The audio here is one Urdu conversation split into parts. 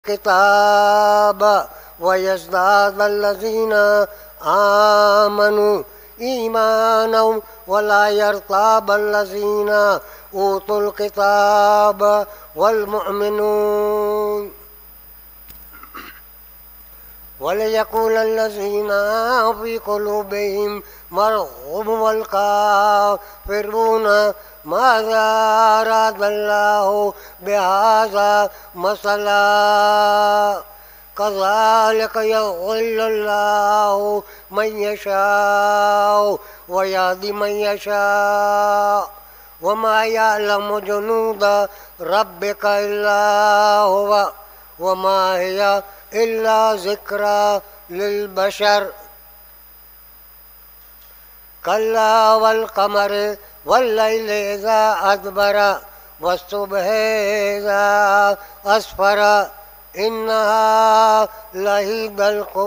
الكتاب ويزداد الذين آمنوا إيمانا ولا يرتاب الذين أوتوا الكتاب والمؤمنون وليقول الذين في قلوبهم مرض والكافرون ماذا أراد الله بهذا مثلا كذلك يضل الله من يشاء ويهدي من يشاء وما يعلم جنود ربك إلا هو وما هي إلا ذكرى للبشر كلا والقمر والليل إذا أدبر والصبح إذا أسفر إنها لهيب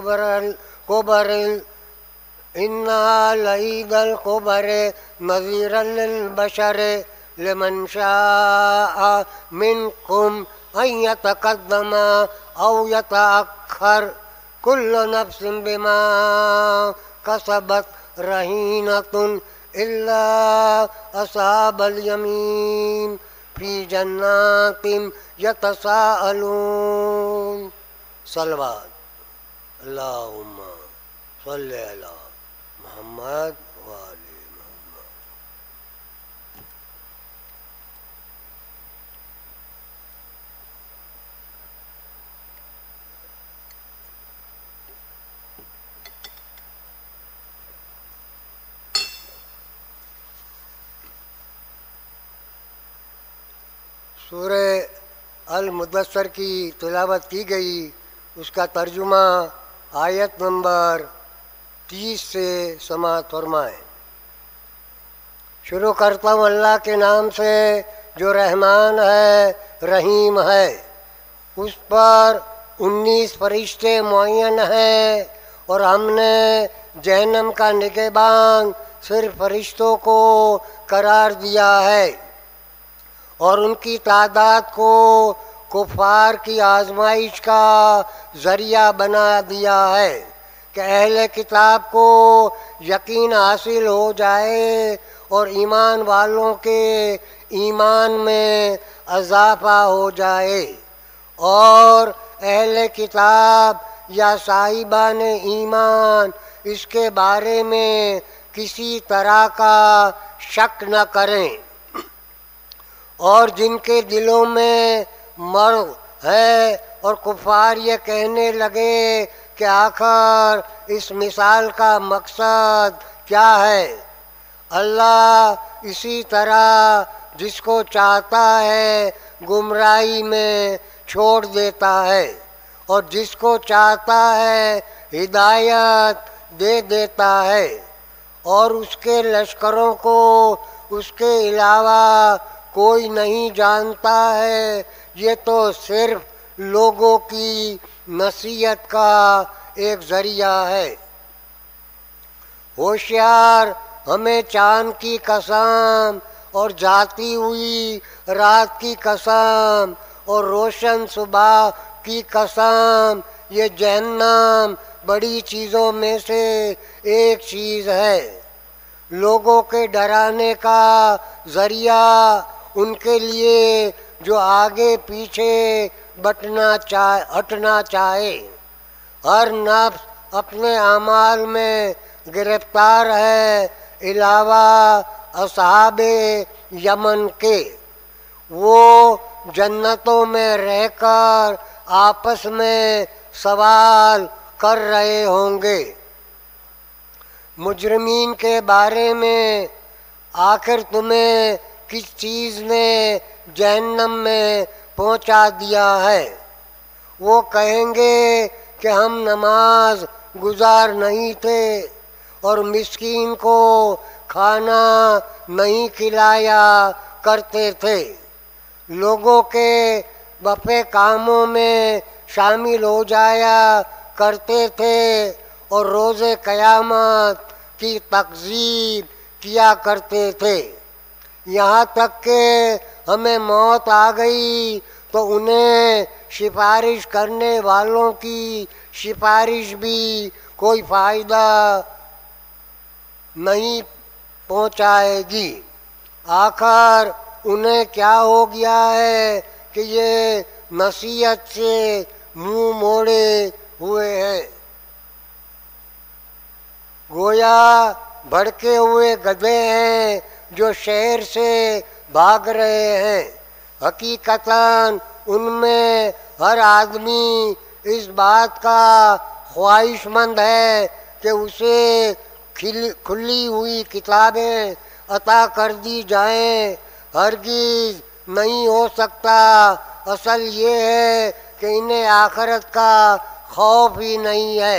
الكبر نذيرا للبشر لمن شاء منكم أن يتقدم أو يتأخر كل نفس بما كسبت رهينة إلا أصحاب اليمين في جنات يتساءلون صلوات اللهم صل على محمد وآل محمد. سورہ المدثر کی تلاوت کی گئی، اس کا ترجمہ آیت نمبر 30 سے سماعت فرمائیں۔ شروع کرتا ہوں اللہ کے نام سے جو رحمان ہے رحیم ہے۔ اس پر 19 فرشتے معین ہیں اور ہم نے جہنم کا نگہبان صرف فرشتوں کو قرار دیا ہے اور ان کی تعداد کو کفار کی آزمائش کا ذریعہ بنا دیا ہے کہ اہل کتاب کو یقین حاصل ہو جائے اور ایمان والوں کے ایمان میں اضافہ ہو جائے، اور اہل کتاب یا صاحبان ایمان اس کے بارے میں کسی طرح کا شک نہ کریں، اور جن کے دلوں میں مرض ہے اور کفار یہ کہنے لگے کہ آخر اس مثال کا مقصد کیا ہے، اللہ اسی طرح جس کو چاہتا ہے گمراہی میں چھوڑ دیتا ہے اور جس کو چاہتا ہے ہدایت دے دیتا ہے، اور اس کے لشکروں کو اس کے علاوہ کوئی نہیں جانتا ہے، یہ تو صرف لوگوں کی نصیحت کا ایک ذریعہ ہے۔ ہوشیار ہمیں چاند کی قسم اور جاتی ہوئی رات کی قسم اور روشن صبح کی قسم، یہ جہنم بڑی چیزوں میں سے ایک چیز ہے۔ لوگوں کے ڈرانے کا ذریعہ ان کے لیے جو آگے پیچھے ہٹنا چاہے، ہر نفس اپنے اعمال میں گرفتار ہے علاوہ اصحاب یمن کے، وہ جنتوں میں رہ کر آپس میں سوال کر رہے ہوں گے مجرمین کے بارے میں، آخر تمہیں کس چیز نے جہنم میں پہنچا دیا ہے؟ وہ کہیں گے کہ ہم نماز گزار نہیں تھے اور مسکین کو کھانا نہیں کھلایا کرتے تھے، لوگوں کے بفے کاموں میں شامل ہو جایا کرتے تھے اور روز قیامت کی تکذیب کیا کرتے تھے، یہاں تک کہ ہمیں موت آ گئی تو انہیں سفارش کرنے والوں کی سفارش بھی کوئی فائدہ نہیں پہنچائے گی۔ آخر انہیں کیا ہو گیا ہے کہ یہ نصیحت سے منہ موڑے ہوئے ہیں، گویا بھڑکے ہوئے گدھے ہیں جو شہر سے بھاگ رہے ہیں۔ حقیقتاً ان میں ہر آدمی اس بات کا خواہش مند ہے کہ اسے کھلی ہوئی کتابیں عطا کر دی جائیں۔ ہرگز نہیں ہو سکتا۔ اصل یہ ہے کہ انہیں آخرت کا خوف ہی نہیں ہے۔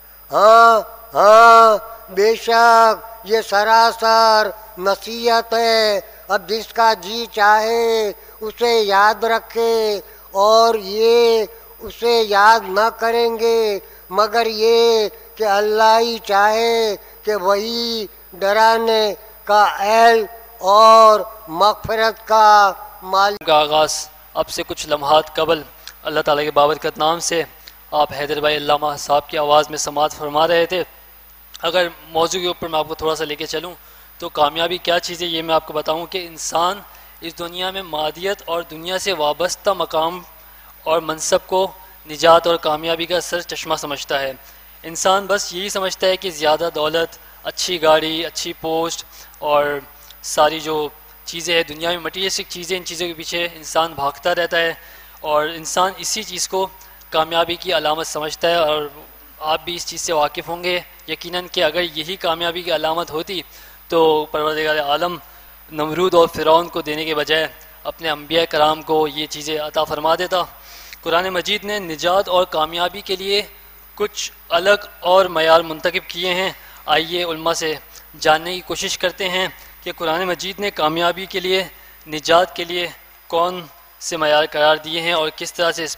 ہاں بے شک یہ سراسر نصیحت ہے۔ اب جس کا جی چاہے اسے یاد رکھے، اور یہ اسے یاد نہ کریں گے مگر یہ کہ اللہ ہی چاہے کہ وہی ڈرانے کا اہل اور مغفرت کا مالک۔ کا آغاز اب سے کچھ لمحات قبل اللہ تعالیٰ کے بابرکت نام سے آپ حیدر بھائی علامہ صاحب کی آواز میں سماعت فرما رہے تھے۔ اگر موضوع کے اوپر میں آپ کو تھوڑا سا لے کے چلوں تو کامیابی کیا چیز ہے یہ میں آپ کو بتاؤں کہ انسان اس دنیا میں مادیت اور دنیا سے وابستہ مقام اور منصب کو نجات اور کامیابی کا سر چشمہ سمجھتا ہے۔ انسان بس یہی سمجھتا ہے کہ زیادہ دولت، اچھی گاڑی، اچھی پوسٹ اور ساری جو چیزیں ہیں دنیا میں مٹیریلسٹک چیزیں، ان چیزوں کے پیچھے انسان بھاگتا رہتا ہے اور انسان اسی چیز کو کامیابی کی علامت سمجھتا ہے۔ اور آپ بھی اس چیز سے واقف ہوں گے یقیناً کہ اگر یہی کامیابی کی علامت ہوتی تو پروردگار عالم نمرود اور فرعون کو دینے کے بجائے اپنے انبیاء کرام کو یہ چیزیں عطا فرما دیتا۔ قرآن مجید نے نجات اور کامیابی کے لیے کچھ الگ اور معیار منتخب کیے ہیں۔ آئیے علماء سے جاننے کی کوشش کرتے ہیں کہ قرآن مجید نے کامیابی کے لیے، نجات کے لیے کون سے معیار قرار دیے ہیں اور کس طرح سے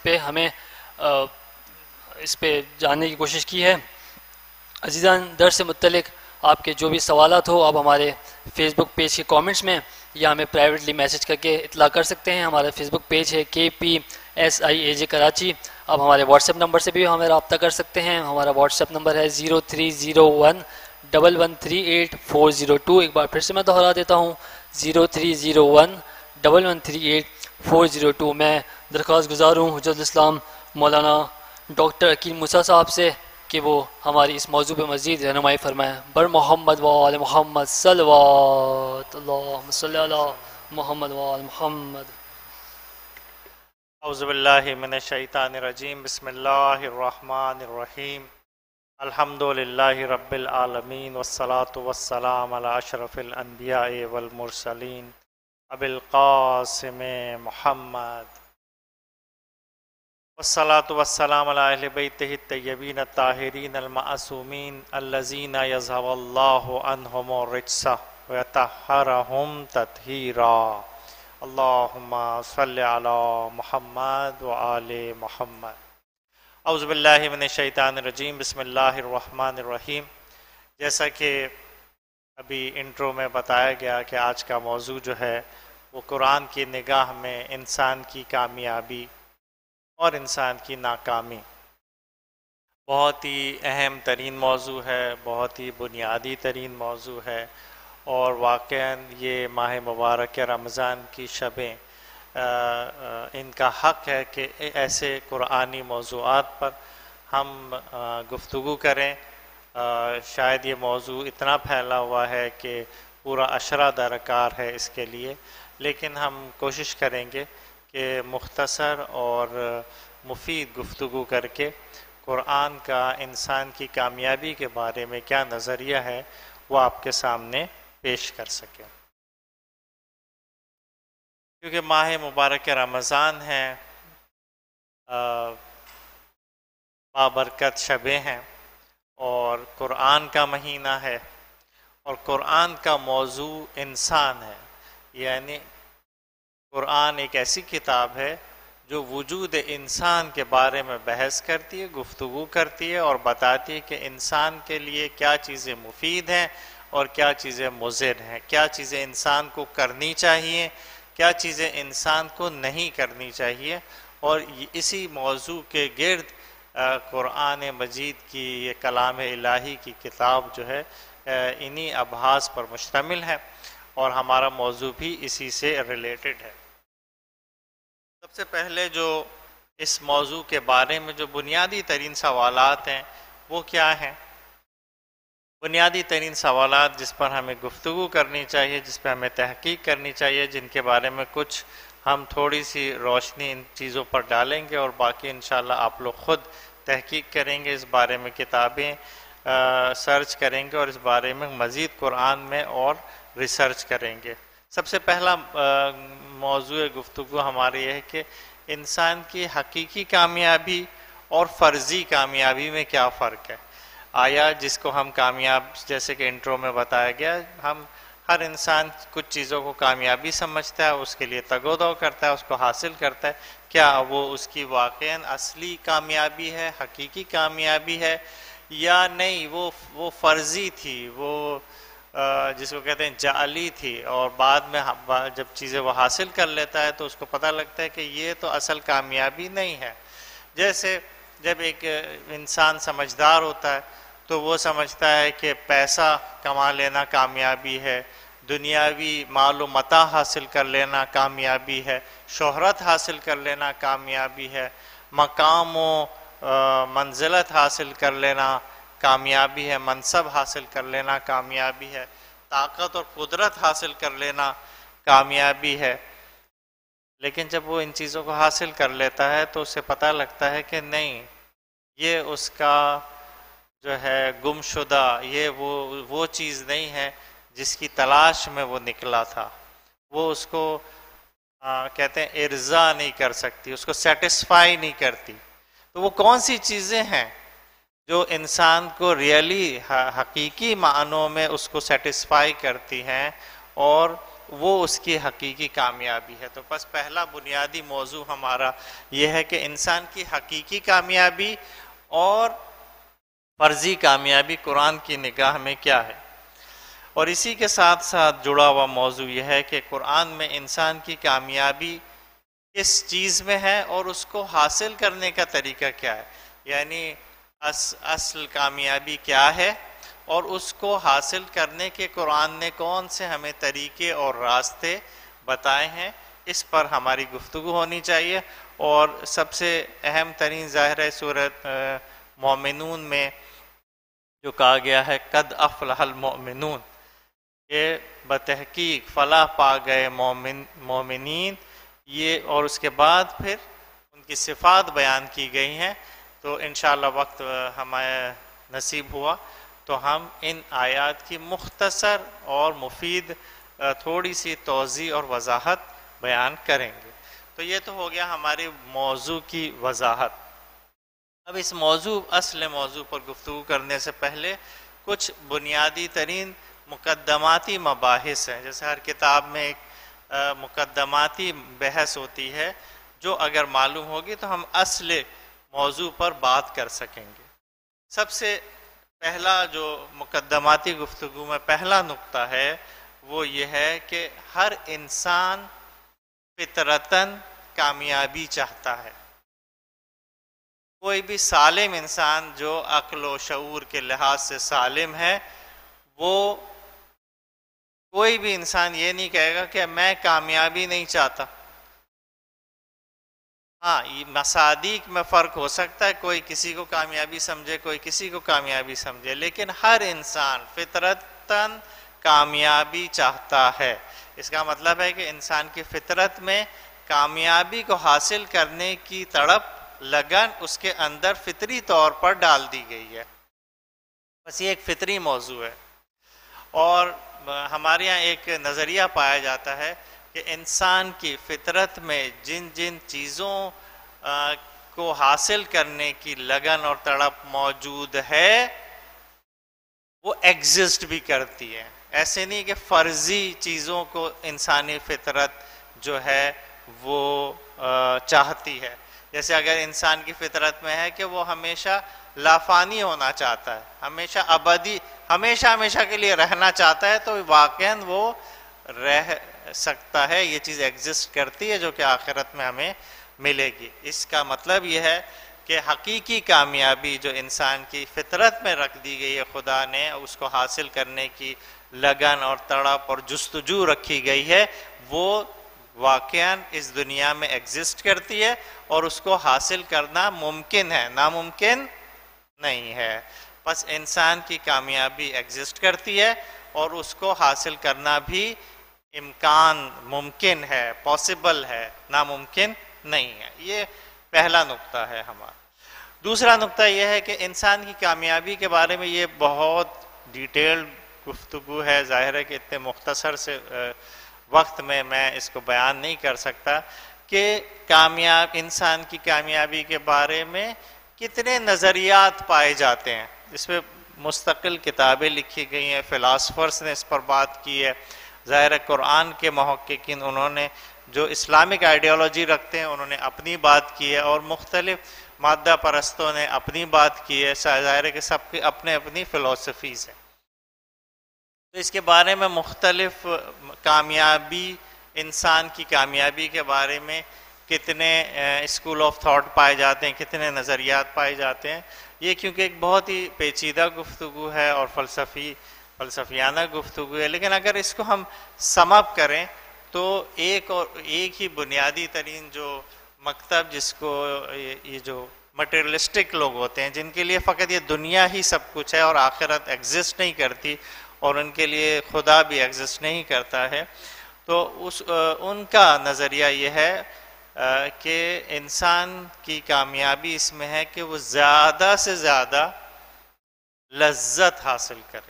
اس پہ جاننے کی کوشش کی ہے۔ عزیزان، درس سے متعلق آپ کے جو بھی سوالات ہو آپ ہمارے فیس بک پیج کے کامنٹس میں یا ہمیں پرائیویٹلی میسج کر کے اطلاع کر سکتے ہیں۔ ہمارا فیس بک پیج ہے KPSIAJ کراچی۔ آپ ہمارے واٹس ایپ نمبر سے بھی ہمیں رابطہ کر سکتے ہیں۔ ہمارا واٹس ایپ نمبر ہے 03011138 ایک بار پھر سے میں دہرا دیتا ہوں 03011138 میں درخواست گزار ہوں حجت الاسلام مولانا ڈاکٹر عقیل موسیٰ صاحب سے کہ وہ ہماری اس موضوع پہ مزید رہنمائی فرمائیں۔ بر محمد وآل محمد صلوات اللہم صلی علی محمد وآل محمد۔ اعوذ باللہ من الشیطان الرجیم، بسم اللہ الرحمن الرحیم، الحمدللہ رب العالمین، والصلاة والسلام علی اشرف الانبیاء والمرسلین ابی القاسم محمد، والصلاة والسلام علی اہل بیتہ الطیبین الطاہرین المعصومین الذین یذھب اللہ عنہم الرجس ویطہرہم تطہیرا۔ اللہم صلی علی محمد وآل محمد۔ اعوذ باللہ من الشیطان الرجیم، بسم اللہ الرحمن الرحیم۔ جیسا کہ ابھی انٹرو میں بتایا گیا کہ آج کا موضوع جو ہے وہ قرآن کی نگاہ میں انسان کی کامیابی اور انسان کی ناکامی، بہت ہی اہم ترین موضوع ہے، بہت ہی بنیادی ترین موضوع ہے، اور واقعاً یہ ماہ مبارک رمضان کی شبیں ان کا حق ہے کہ ایسے قرآنی موضوعات پر ہم گفتگو کریں۔ شاید یہ موضوع اتنا پھیلا ہوا ہے کہ پورا عشرہ درکار ہے اس کے لیے، لیکن ہم کوشش کریں گے کہ مختصر اور مفید گفتگو کر کے قرآن کا انسان کی کامیابی کے بارے میں کیا نظریہ ہے وہ آپ کے سامنے پیش کر سکیں۔ کیونکہ ماہ مبارک رمضان ہے، بابرکت شبیں ہیں اور قرآن کا مہینہ ہے، اور قرآن کا موضوع انسان ہے، یعنی قرآن ایک ایسی کتاب ہے جو وجود انسان کے بارے میں بحث کرتی ہے، گفتگو کرتی ہے اور بتاتی ہے کہ انسان کے لیے کیا چیزیں مفید ہیں اور کیا چیزیں مضر ہیں، کیا چیزیں انسان کو کرنی چاہیے، کیا چیزیں انسان کو نہیں کرنی چاہیے، اور اسی موضوع کے گرد قرآن مجید کی یہ کلام الہی کی کتاب جو ہے انہی ابحاث پر مشتمل ہے، اور ہمارا موضوع بھی اسی سے ریلیٹڈ ہے۔ سب سے پہلے جو اس موضوع کے بارے میں جو بنیادی ترین سوالات ہیں وہ کیا ہیں؟ بنیادی ترین سوالات جس پر ہمیں گفتگو کرنی چاہیے، جس پہ ہمیں تحقیق کرنی چاہیے، جن کے بارے میں کچھ ہم تھوڑی سی روشنی ان چیزوں پر ڈالیں گے، اور باقی انشاءاللہ آپ لوگ خود تحقیق کریں گے، اس بارے میں کتابیں سرچ کریں گے، اور اس بارے میں مزید قرآن میں اور ریسرچ کریں گے۔ سب سے پہلا موضوع گفتگو ہماری یہ ہے کہ انسان کی حقیقی کامیابی اور فرضی کامیابی میں کیا فرق ہے۔ آیا جس کو ہم کامیاب، جیسے کہ انٹرو میں بتایا گیا، ہم ہر انسان کچھ چیزوں کو کامیابی سمجھتا ہے، اس کے لیے تگ و دو کرتا ہے، اس کو حاصل کرتا ہے، کیا وہ اس کی واقعاً اصلی کامیابی ہے، حقیقی کامیابی ہے، یا نہیں وہ فرضی تھی، وہ جس کو کہتے ہیں جعلی تھی، اور بعد میں جب چیزیں وہ حاصل کر لیتا ہے تو اس کو پتہ لگتا ہے کہ یہ تو اصل کامیابی نہیں ہے۔ جیسے جب ایک انسان سمجھدار ہوتا ہے تو وہ سمجھتا ہے کہ پیسہ کما لینا کامیابی ہے، دنیاوی مال و متاع حاصل کر لینا کامیابی ہے، شہرت حاصل کر لینا کامیابی ہے، مقام و منزلت حاصل کر لینا کامیابی ہے، منصب حاصل کر لینا کامیابی ہے، طاقت اور قدرت حاصل کر لینا کامیابی ہے۔ لیکن جب وہ ان چیزوں کو حاصل کر لیتا ہے تو اسے پتہ لگتا ہے کہ نہیں، یہ اس کا جو ہے گم شدہ، یہ وہ چیز نہیں ہے جس کی تلاش میں وہ نکلا تھا، وہ اس کو کہتے ہیں ارضا نہیں کر سکتی، اس کو سیٹسفائی نہیں کرتی۔ تو وہ کون سی چیزیں ہیں جو انسان کو ریئلی حقیقی معنوں میں اس کو سیٹسفائی کرتی ہیں، اور وہ اس کی حقیقی کامیابی ہے۔ تو بس پہلا بنیادی موضوع ہمارا یہ ہے کہ انسان کی حقیقی کامیابی اور فرضی کامیابی قرآن کی نگاہ میں کیا ہے، اور اسی کے ساتھ ساتھ جڑا ہوا موضوع یہ ہے کہ قرآن میں انسان کی کامیابی کس چیز میں ہے اور اس کو حاصل کرنے کا طریقہ کیا ہے، یعنی اصل کامیابی کیا ہے، اور اس کو حاصل کرنے کے قرآن نے کون سے ہمیں طریقے اور راستے بتائے ہیں، اس پر ہماری گفتگو ہونی چاہیے۔ اور سب سے اہم ترین ظاہر ہے سورۃ مومنون میں جو کہا گیا ہے قد افلح المؤمنون، یہ بتحقیق فلاح پا گئے مومنین، یہ، اور اس کے بعد پھر ان کی صفات بیان کی گئی ہیں۔ تو انشاءاللہ وقت ہمیں نصیب ہوا تو ہم ان آیات کی مختصر اور مفید تھوڑی سی توضیح اور وضاحت بیان کریں گے۔ تو یہ تو ہو گیا ہمارے موضوع کی وضاحت۔ اب اس اصل موضوع پر گفتگو کرنے سے پہلے کچھ بنیادی ترین مقدماتی مباحث ہیں، جیسے ہر کتاب میں ایک مقدماتی بحث ہوتی ہے جو اگر معلوم ہوگی تو ہم اصل موضوع پر بات کر سکیں گے۔ سب سے پہلا جو مقدماتی گفتگو میں پہلا نقطہ ہے وہ یہ ہے کہ ہر انسان فطرتاً کامیابی چاہتا ہے۔ کوئی بھی سالم انسان جو عقل و شعور کے لحاظ سے سالم ہے، وہ کوئی بھی انسان یہ نہیں کہے گا کہ میں کامیابی نہیں چاہتا۔ ہاں، مصادیق میں فرق ہو سکتا ہے، کوئی کسی کو کامیابی سمجھے، کوئی کسی کو کامیابی سمجھے، لیکن ہر انسان فطرتاً کامیابی چاہتا ہے۔ اس کا مطلب ہے کہ انسان کی فطرت میں کامیابی کو حاصل کرنے کی تڑپ، لگن اس کے اندر فطری طور پر ڈال دی گئی ہے۔ بس یہ ایک فطری موضوع ہے۔ اور ہمارے یہاں ایک نظریہ پایا جاتا ہے کہ انسان کی فطرت میں جن جن چیزوں کو حاصل کرنے کی لگن اور تڑپ موجود ہے وہ ایگزسٹ بھی کرتی ہے۔ ایسے نہیں کہ فرضی چیزوں کو انسانی فطرت جو ہے وہ چاہتی ہے۔ جیسے اگر انسان کی فطرت میں ہے کہ وہ ہمیشہ لافانی ہونا چاہتا ہے، ہمیشہ ابدی، ہمیشہ کے لیے رہنا چاہتا ہے، تو واقعاً وہ سکتا ہے، یہ چیز ایگزسٹ کرتی ہے جو کہ آخرت میں ہمیں ملے گی۔ اس کا مطلب یہ ہے کہ حقیقی کامیابی جو انسان کی فطرت میں رکھ دی گئی ہے خدا نے، اس کو حاصل کرنے کی لگن اور تڑپ اور جستجو رکھی گئی ہے، وہ واقعاً اس دنیا میں ایگزسٹ کرتی ہے اور اس کو حاصل کرنا ممکن ہے، ناممکن نہیں ہے۔ بس انسان کی کامیابی ایگزسٹ کرتی ہے اور اس کو حاصل کرنا بھی امکان ممکن ہے، پاسبل ہے، ناممکن نہیں ہے۔ یہ پہلا نقطہ ہے ہمارا۔ دوسرا نقطہ یہ ہے کہ انسان کی کامیابی کے بارے میں یہ بہت ڈیٹیل گفتگو ہے، ظاہر ہے کہ اتنے مختصر سے وقت میں اس کو بیان نہیں کر سکتا کہ انسان کی کامیابی کے بارے میں کتنے نظریات پائے جاتے ہیں۔ اس پہ مستقل کتابیں لکھی گئی ہیں، فلاسفرز نے اس پر بات کی ہے، ظاہر ہے قرآن کے محققین انہوں نے جو اسلامک آئیڈیالوجی رکھتے ہیں انہوں نے اپنی بات کی ہے، اور مختلف مادہ پرستوں نے اپنی بات کی ہے، ظاہر ہے کہ سب کی اپنے اپنی فلسفیز ہیں۔ تو اس کے بارے میں مختلف کامیابی، انسان کی کامیابی کے بارے میں کتنے اسکول آف تھاٹ پائے جاتے ہیں، کتنے نظریات پائے جاتے ہیں۔ یہ کیونکہ ایک بہت ہی پیچیدہ گفتگو ہے اور فلسفیانہ گفتگو ہے، لیکن اگر اس کو ہم سم اپ کریں تو ایک ہی بنیادی ترین جو مکتب جس کو یہ جو مٹیریلسٹک لوگ ہوتے ہیں جن کے لیے فقط یہ دنیا ہی سب کچھ ہے اور آخرت ایگزسٹ نہیں کرتی اور ان کے لیے خدا بھی ایگزسٹ نہیں کرتا ہے، تو ان کا نظریہ یہ ہے کہ انسان کی کامیابی اس میں ہے کہ وہ زیادہ سے زیادہ لذت حاصل کرے۔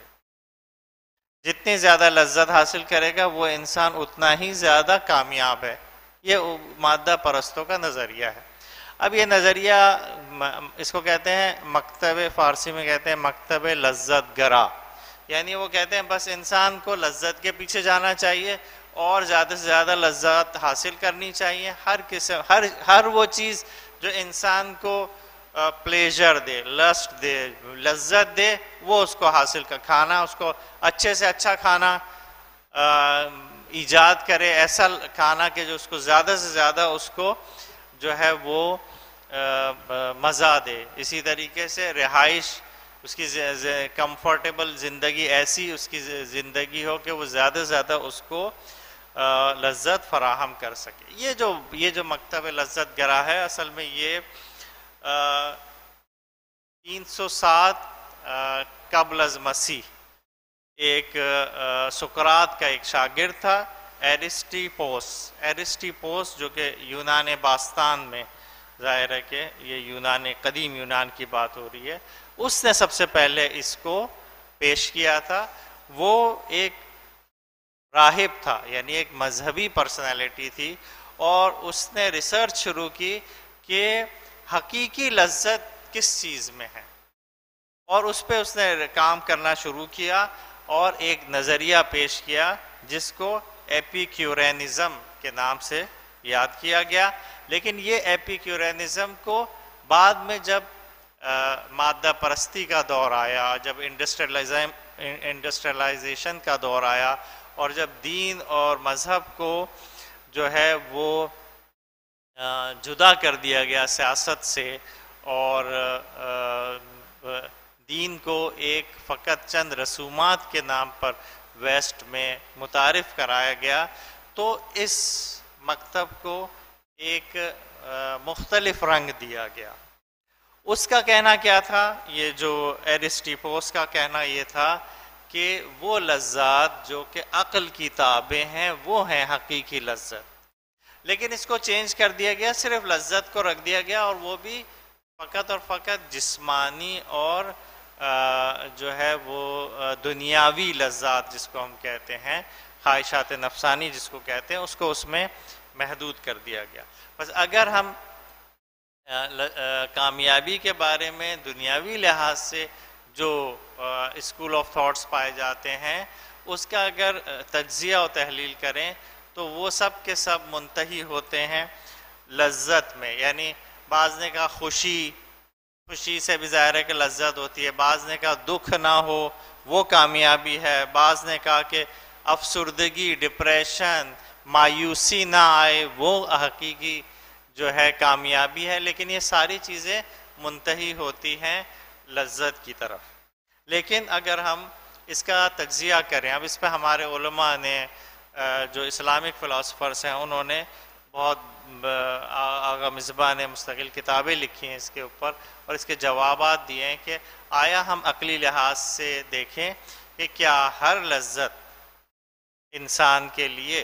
جتنی زیادہ لذت حاصل کرے گا وہ انسان اتنا ہی زیادہ کامیاب ہے۔ یہ مادہ پرستوں کا نظریہ ہے۔ اب یہ نظریہ اس کو کہتے ہیں مکتب، فارسی میں کہتے ہیں مکتب لذت گرا، یعنی وہ کہتے ہیں بس انسان کو لذت کے پیچھے جانا چاہیے اور زیادہ سے زیادہ لذت حاصل کرنی چاہیے۔ ہر وہ چیز جو انسان کو پلیجر دے، لسٹ دے، لذت دے، وہ اس کو حاصل کر، کھانا اس کو اچھے سے اچھا کھانا ایجاد کرے، ایسا کھانا کہ جو اس کو زیادہ سے زیادہ اس کو جو ہے وہ مزہ دے۔ اسی طریقے سے رہائش، اس کی کمفرٹیبل زندگی، ایسی اس کی زندگی ہو کہ وہ زیادہ سے زیادہ اس کو لذت فراہم کر سکے۔ یہ جو مکتب لذت گرا ہے اصل میں یہ 307 قبل از مسیح ایک سقراط کا ایک شاگرد تھا، ایرسٹیپوس، جو کہ یونان باستان میں، ظاہر ہے کہ یہ قدیم یونان کی بات ہو رہی ہے، اس نے سب سے پہلے اس کو پیش کیا تھا۔ وہ ایک راہب تھا، یعنی ایک مذہبی پرسنالٹی تھی، اور اس نے ریسرچ شروع کی کہ حقیقی لذت کس چیز میں ہے، اور اس پہ اس نے کام کرنا شروع کیا اور ایک نظریہ پیش کیا جس کو ایپیکیورینزم کے نام سے یاد کیا گیا۔ لیکن یہ ایپیکیورینزم کو بعد میں جب مادہ پرستی کا دور آیا، جب انڈسٹریلائزیشن کا دور آیا، اور جب دین اور مذہب کو جو ہے وہ جدا کر دیا گیا سیاست سے، اور دین کو ایک فقط چند رسومات کے نام پر ویسٹ میں متعارف کرایا گیا، تو اس مکتب کو ایک مختلف رنگ دیا گیا۔ اس کا کہنا کیا تھا؟ یہ جو ایرسٹیپوس کا کہنا یہ تھا کہ وہ لذات جو کہ عقل کی تابع ہیں وہ ہیں حقیقی لذت، لیکن اس کو چینج کر دیا گیا، صرف لذت کو رکھ دیا گیا، اور وہ بھی فقط اور فقط جسمانی اور جو ہے وہ دنیاوی لذات جس کو ہم کہتے ہیں، خواہشات نفسانی جس کو کہتے ہیں، اس کو اس میں محدود کر دیا گیا۔ بس اگر ہم کامیابی کے بارے میں دنیاوی لحاظ سے جو اسکول آف تھاٹس پائے جاتے ہیں اس کا اگر تجزیہ و تحلیل کریں تو وہ سب کے سب منتہی ہوتے ہیں لذت میں، یعنی بعض نے کہا خوشی سے بھی ظاہر ہے کہ لذت ہوتی ہے، بعض نے کہا دکھ نہ ہو وہ کامیابی ہے، بعض نے کہا کہ افسردگی، ڈپریشن، مایوسی نہ آئے، وہ حقیقی جو ہے کامیابی ہے. لیکن یہ ساری چیزیں منتہی ہوتی ہیں لذت کی طرف. لیکن اگر ہم اس کا تجزیہ کریں، اب اس پہ ہمارے علماء نے جو اسلامک فلاسفرس ہیں انہوں نے بہت آغا مصباح نے مستقل کتابیں لکھی ہیں اس کے اوپر، اور اس کے جوابات دیے ہیں کہ آیا ہم عقلی لحاظ سے دیکھیں کہ کیا ہر لذت انسان کے لیے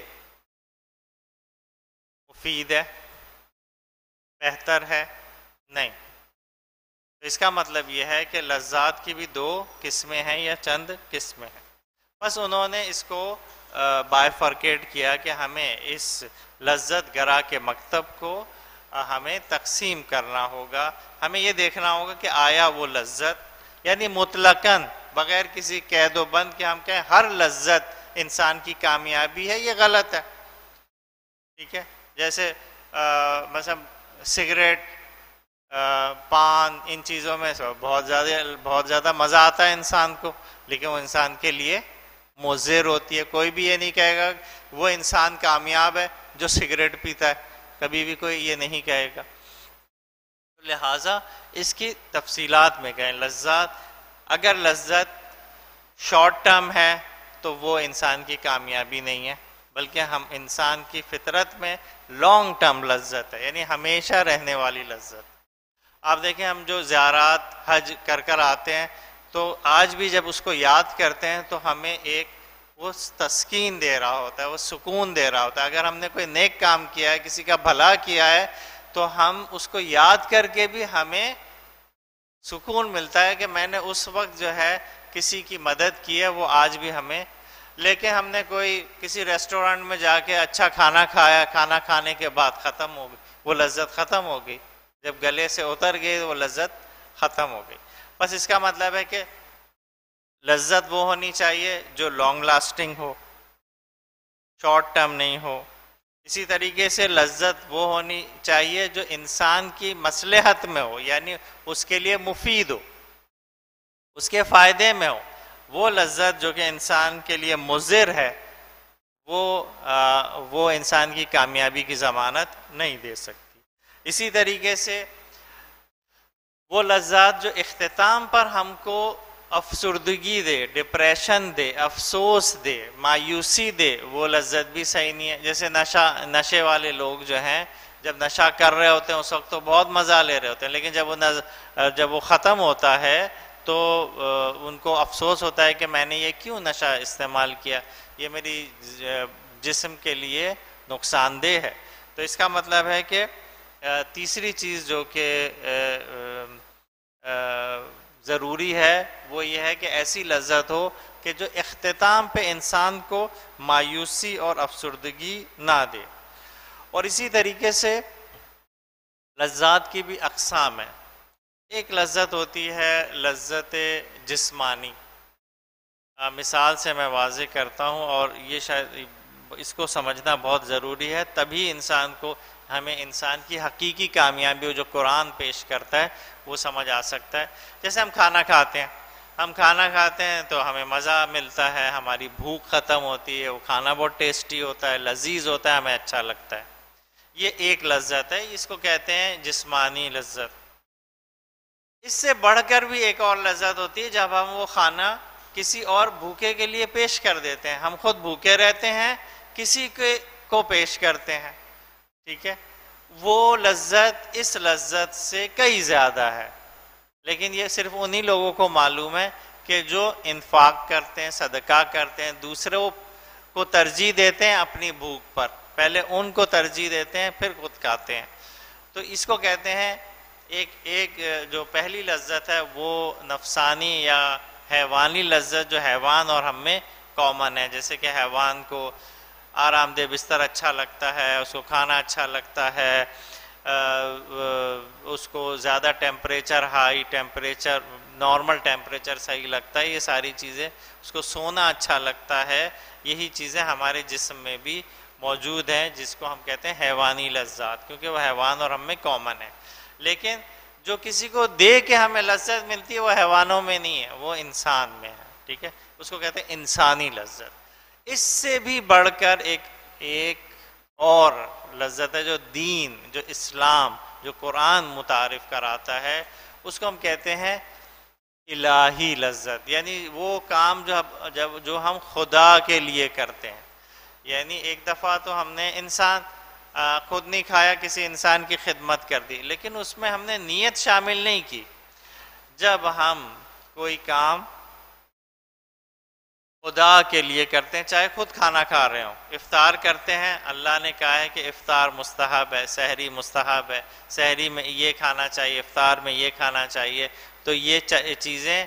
مفید ہے، بہتر ہے؟ نہیں. تو اس کا مطلب یہ ہے کہ لذات کی بھی دو قسمیں ہیں یا چند قسمیں ہیں. بس انہوں نے اس کو بائیفرکیٹ کیا کہ ہمیں اس لذت گرا کے مکتب کو ہمیں تقسیم کرنا ہوگا. ہمیں یہ دیکھنا ہوگا کہ آیا وہ لذت، یعنی مطلقاً بغیر کسی قید و بند کے ہم کہیں ہر لذت انسان کی کامیابی ہے، یہ غلط ہے. ٹھیک ہے، جیسے مثلا سگریٹ، پان، ان چیزوں میں بہت زیادہ مزہ آتا ہے انسان کو، لیکن وہ انسان کے لیے مضر ہوتی ہے. کوئی بھی یہ نہیں کہے گا وہ انسان کامیاب ہے جو سگریٹ پیتا ہے، کبھی بھی کوئی یہ نہیں کہے گا. لہٰذا اس کی تفصیلات میں گئے. لذات، اگر لذت شارٹ ٹرم ہے تو وہ انسان کی کامیابی نہیں ہے، بلکہ ہم انسان کی فطرت میں لانگ ٹرم لذت ہے، یعنی ہمیشہ رہنے والی لذت. آپ دیکھیں ہم جو زیارات حج کر آتے ہیں تو آج بھی جب اس کو یاد کرتے ہیں تو ہمیں ایک وہ تسکین دے رہا ہوتا ہے، وہ سکون دے رہا ہوتا ہے. اگر ہم نے کوئی نیک کام کیا ہے، کسی کا بھلا کیا ہے، تو ہم اس کو یاد کر کے بھی ہمیں سکون ملتا ہے کہ میں نے اس وقت جو ہے کسی کی مدد کی ہے، وہ آج بھی ہمیں. لیکن ہم نے کوئی کسی ریسٹورینٹ میں جا کے اچھا کھانا کھایا، کھانا کھانے کے بعد ختم ہو گئی وہ لذت، ختم ہو گئی، جب گلے سے اتر گئی وہ لذت ختم ہو گئی. بس اس کا مطلب ہے کہ لذت وہ ہونی چاہیے جو لانگ لاسٹنگ ہو، شارٹ ٹرم نہیں ہو. اسی طریقے سے لذت وہ ہونی چاہیے جو انسان کی مصلحت میں ہو، یعنی اس کے لیے مفید ہو، اس کے فائدے میں ہو. وہ لذت جو کہ انسان کے لیے مضر ہے وہ انسان کی کامیابی کی ضمانت نہیں دے سکتی. اسی طریقے سے وہ لذات جو اختتام پر ہم کو افسردگی دے، ڈپریشن دے، افسوس دے، مایوسی دے، وہ لذت بھی صحیح نہیں ہے. جیسے نشے والے لوگ جو ہیں جب نشہ کر رہے ہوتے ہیں اس وقت تو بہت مزہ لے رہے ہوتے ہیں، لیکن جب وہ ختم ہوتا ہے تو ان کو افسوس ہوتا ہے کہ میں نے یہ کیوں نشہ استعمال کیا، یہ میری جسم کے لیے نقصان دہ ہے. تو اس کا مطلب ہے کہ تیسری چیز جو کہ ضروری ہے وہ یہ ہے کہ ایسی لذت ہو کہ جو اختتام پہ انسان کو مایوسی اور افسردگی نہ دے. اور اسی طریقے سے لذات کی بھی اقسام ہیں. ایک لذت ہوتی ہے لذت جسمانی. مثال سے میں واضح کرتا ہوں، اور یہ شاید اس کو سمجھنا بہت ضروری ہے، تبھی ہمیں انسان کی حقیقی کامیابی جو قرآن پیش کرتا ہے وہ سمجھ آ سکتا ہے. جیسے ہم کھانا کھاتے ہیں تو ہمیں مزہ ملتا ہے، ہماری بھوک ختم ہوتی ہے، وہ کھانا بہت ٹیسٹی ہوتا ہے، لذیذ ہوتا ہے، ہمیں اچھا لگتا ہے. یہ ایک لذت ہے، اس کو کہتے ہیں جسمانی لذت. اس سے بڑھ کر بھی ایک اور لذت ہوتی ہے جب ہم وہ کھانا کسی اور بھوکے کے لیے پیش کر دیتے ہیں. ہم خود بھوکے رہتے ہیں، کسی کو پیش کرتے ہیں. ٹھیک ہے، وہ لذت اس لذت سے کئی زیادہ ہے. لیکن یہ صرف انہی لوگوں کو معلوم ہے کہ جو انفاق کرتے ہیں، صدقہ کرتے ہیں، دوسروں کو ترجیح دیتے ہیں اپنی بھوک پر. پہلے ان کو ترجیح دیتے ہیں پھر خود کھاتے ہیں. تو اس کو کہتے ہیں ایک جو پہلی لذت ہے وہ نفسانی یا حیوانی لذت، جو حیوان اور ہم میں کامن ہے. جیسے کہ حیوان کو آرام دہ بستر اچھا لگتا ہے، اس کو کھانا اچھا لگتا ہے، اس کو زیادہ temperature, high temperature, normal temperature صحیح لگتا ہے. یہ ساری چیزیں، اس کو سونا اچھا لگتا ہے. یہی چیزیں ہمارے جسم میں بھی موجود ہیں جس کو ہم کہتے ہیں حیوانی لذات، کیونکہ وہ حیوان اور ہم میں کامن ہے. لیکن جو کسی کو دے کے ہمیں لذت ملتی ہے وہ حیوانوں میں نہیں ہے، وہ انسان میں ہے. ٹھیک ہے، اس کو کہتے ہیں انسانی لذت. اس سے بھی بڑھ کر ایک اور لذت ہے جو دین، جو اسلام، جو قرآن متعارف کراتا ہے، اس کو ہم کہتے ہیں الہی لذت، یعنی وہ کام جو ہم خدا کے لیے کرتے ہیں. یعنی ایک دفعہ تو ہم نے انسان خود نہیں کھایا، کسی انسان کی خدمت کر دی، لیکن اس میں ہم نے نیت شامل نہیں کی. جب ہم کوئی کام خدا کے لیے کرتے ہیں، چاہے خود کھانا کھا رہے ہوں، افطار کرتے ہیں، اللہ نے کہا ہے کہ افطار مستحب ہے، سحری مستحب ہے، سحری میں یہ کھانا چاہیے، افطار میں یہ کھانا چاہیے، تو یہ چیزیں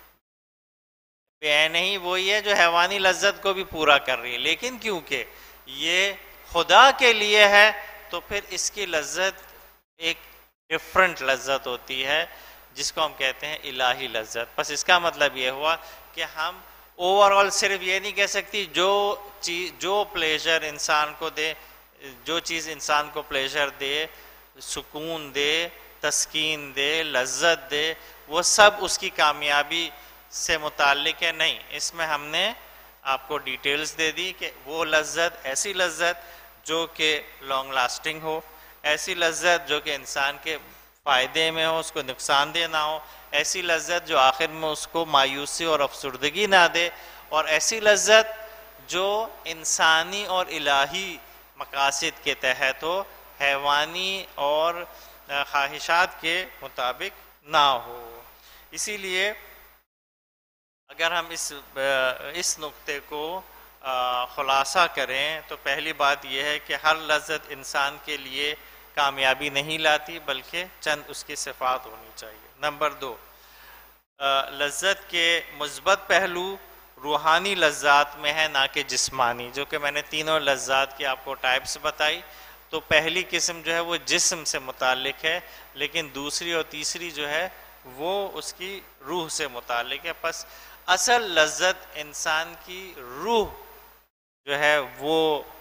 بے نہیں وہی ہے جو حیوانی لذت کو بھی پورا کر رہی ہے، لیکن کیونکہ یہ خدا کے لیے ہے تو پھر اس کی لذت ایک ڈفرنٹ لذت ہوتی ہے، جس کو ہم کہتے ہیں الہی لذت. بس اس کا مطلب یہ ہوا کہ ہم اوور آل صرف یہ نہیں کہہ سکتی جو پلیجر انسان کو دے، جو چیز انسان کو پلیجر دے، سکون دے، تسکین دے، لذت دے، وہ سب اس کی کامیابی سے متعلق ہے. نہیں، اس میں ہم نے آپ کو ڈیٹیلز دے دی کہ وہ لذت، ایسی لذت جو کہ لانگ لاسٹنگ ہو، ایسی لذت جو کہ انسان کے فائدے میں ہو، اس کو نقصان دہ نہ ہو، ایسی لذت جو آخر میں اس کو مایوسی اور افسردگی نہ دے، اور ایسی لذت جو انسانی اور الہی مقاصد کے تحت ہو، حیوانی اور خواہشات کے مطابق نہ ہو. اسی لیے اگر ہم اس نقطے کو خلاصہ کریں تو پہلی بات یہ ہے کہ ہر لذت انسان کے لیے کامیابی نہیں لاتی، بلکہ چند اس کی صفات ہونی چاہیے. نمبر 2، لذت کے مثبت پہلو روحانی لذات میں ہے، نہ کہ جسمانی. جو کہ میں نے تینوں لذات کی آپ کو ٹائپس بتائی، تو پہلی قسم جو ہے وہ جسم سے متعلق ہے، لیکن دوسری اور تیسری جو ہے وہ اس کی روح سے متعلق ہے. پس اصل لذت انسان کی روح جو ہے وہ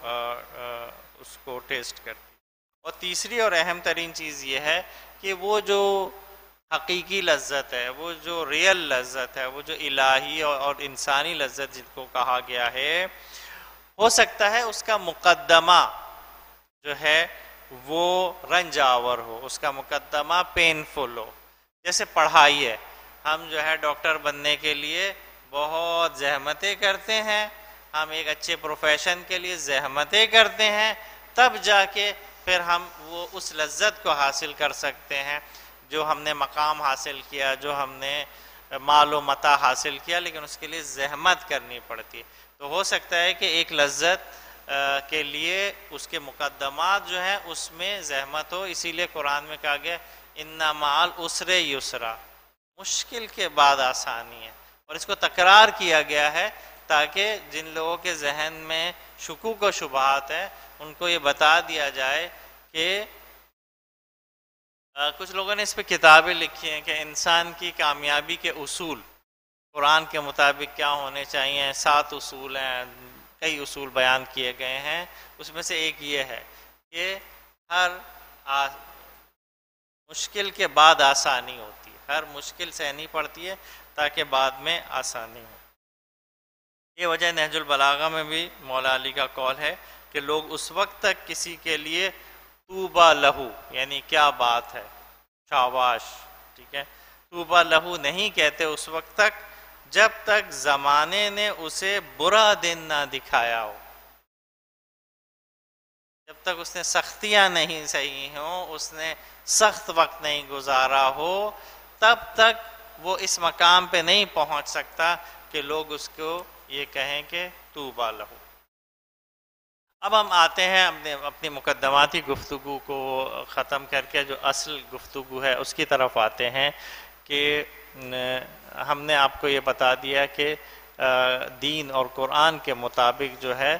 اس کو ٹیسٹ کرتی. اور تیسری اور اہم ترین چیز یہ ہے کہ وہ جو حقیقی لذت ہے، وہ جو ریئل لذت ہے، وہ جو الہی اور انسانی لذت جن کو کہا گیا ہے، ہو سکتا ہے اس کا مقدمہ جو ہے وہ رنج آور ہو، اس کا مقدمہ پینفل ہو. جیسے پڑھائی ہے، ہم جو ہے ڈاکٹر بننے کے لیے بہت زحمتیں کرتے ہیں، ہم ایک اچھے پروفیشن کے لیے زحمتیں کرتے ہیں، تب جا کے پھر ہم وہ اس لذت کو حاصل کر سکتے ہیں جو ہم نے مقام حاصل کیا، جو ہم نے مال و متاع حاصل کیا، لیکن اس کے لیے زحمت کرنی پڑتی ہے. تو ہو سکتا ہے کہ ایک لذت کے لیے اس کے مقدمات جو ہیں اس میں زحمت ہو. اسی لیے قرآن میں کہا گیا ان مع العسر یسرا، مشکل کے بعد آسانی ہے. اور اس کو تکرار کیا گیا ہے تاکہ جن لوگوں کے ذہن میں شکوک و شبہات ہیں ان کو یہ بتا دیا جائے کہ کچھ لوگوں نے اس پہ کتابیں لکھی ہیں کہ انسان کی کامیابی کے اصول قرآن کے مطابق کیا ہونے چاہیے. 7 اصول ہیں، کئی اصول بیان کیے گئے ہیں. اس میں سے ایک یہ ہے کہ ہر مشکل کے بعد آسانی ہوتی ہے، ہر مشکل سہنی پڑتی ہے تاکہ بعد میں آسانی ہو. یہ وجہ نہج البلاغہ میں بھی مولا علی کا قول ہے کہ لوگ اس وقت تک کسی کے لیے طوبیٰ لہو، یعنی کیا بات ہے، شاباش، ٹھیک ہے، طوبیٰ لہو نہیں کہتے اس وقت تک جب تک زمانے نے اسے برا دن نہ دکھایا ہو. جب تک اس نے سختیاں نہیں سہی ہوں، اس نے سخت وقت نہیں گزارا ہو، تب تک وہ اس مقام پہ نہیں پہنچ سکتا کہ لوگ اس کو یہ کہیں کہ طوبیٰ لہو. اب ہم آتے ہیں اپنی مقدماتی گفتگو کو ختم کر کے جو اصل گفتگو ہے اس کی طرف آتے ہیں کہ ہم نے آپ کو یہ بتا دیا کہ دین اور قرآن کے مطابق جو ہے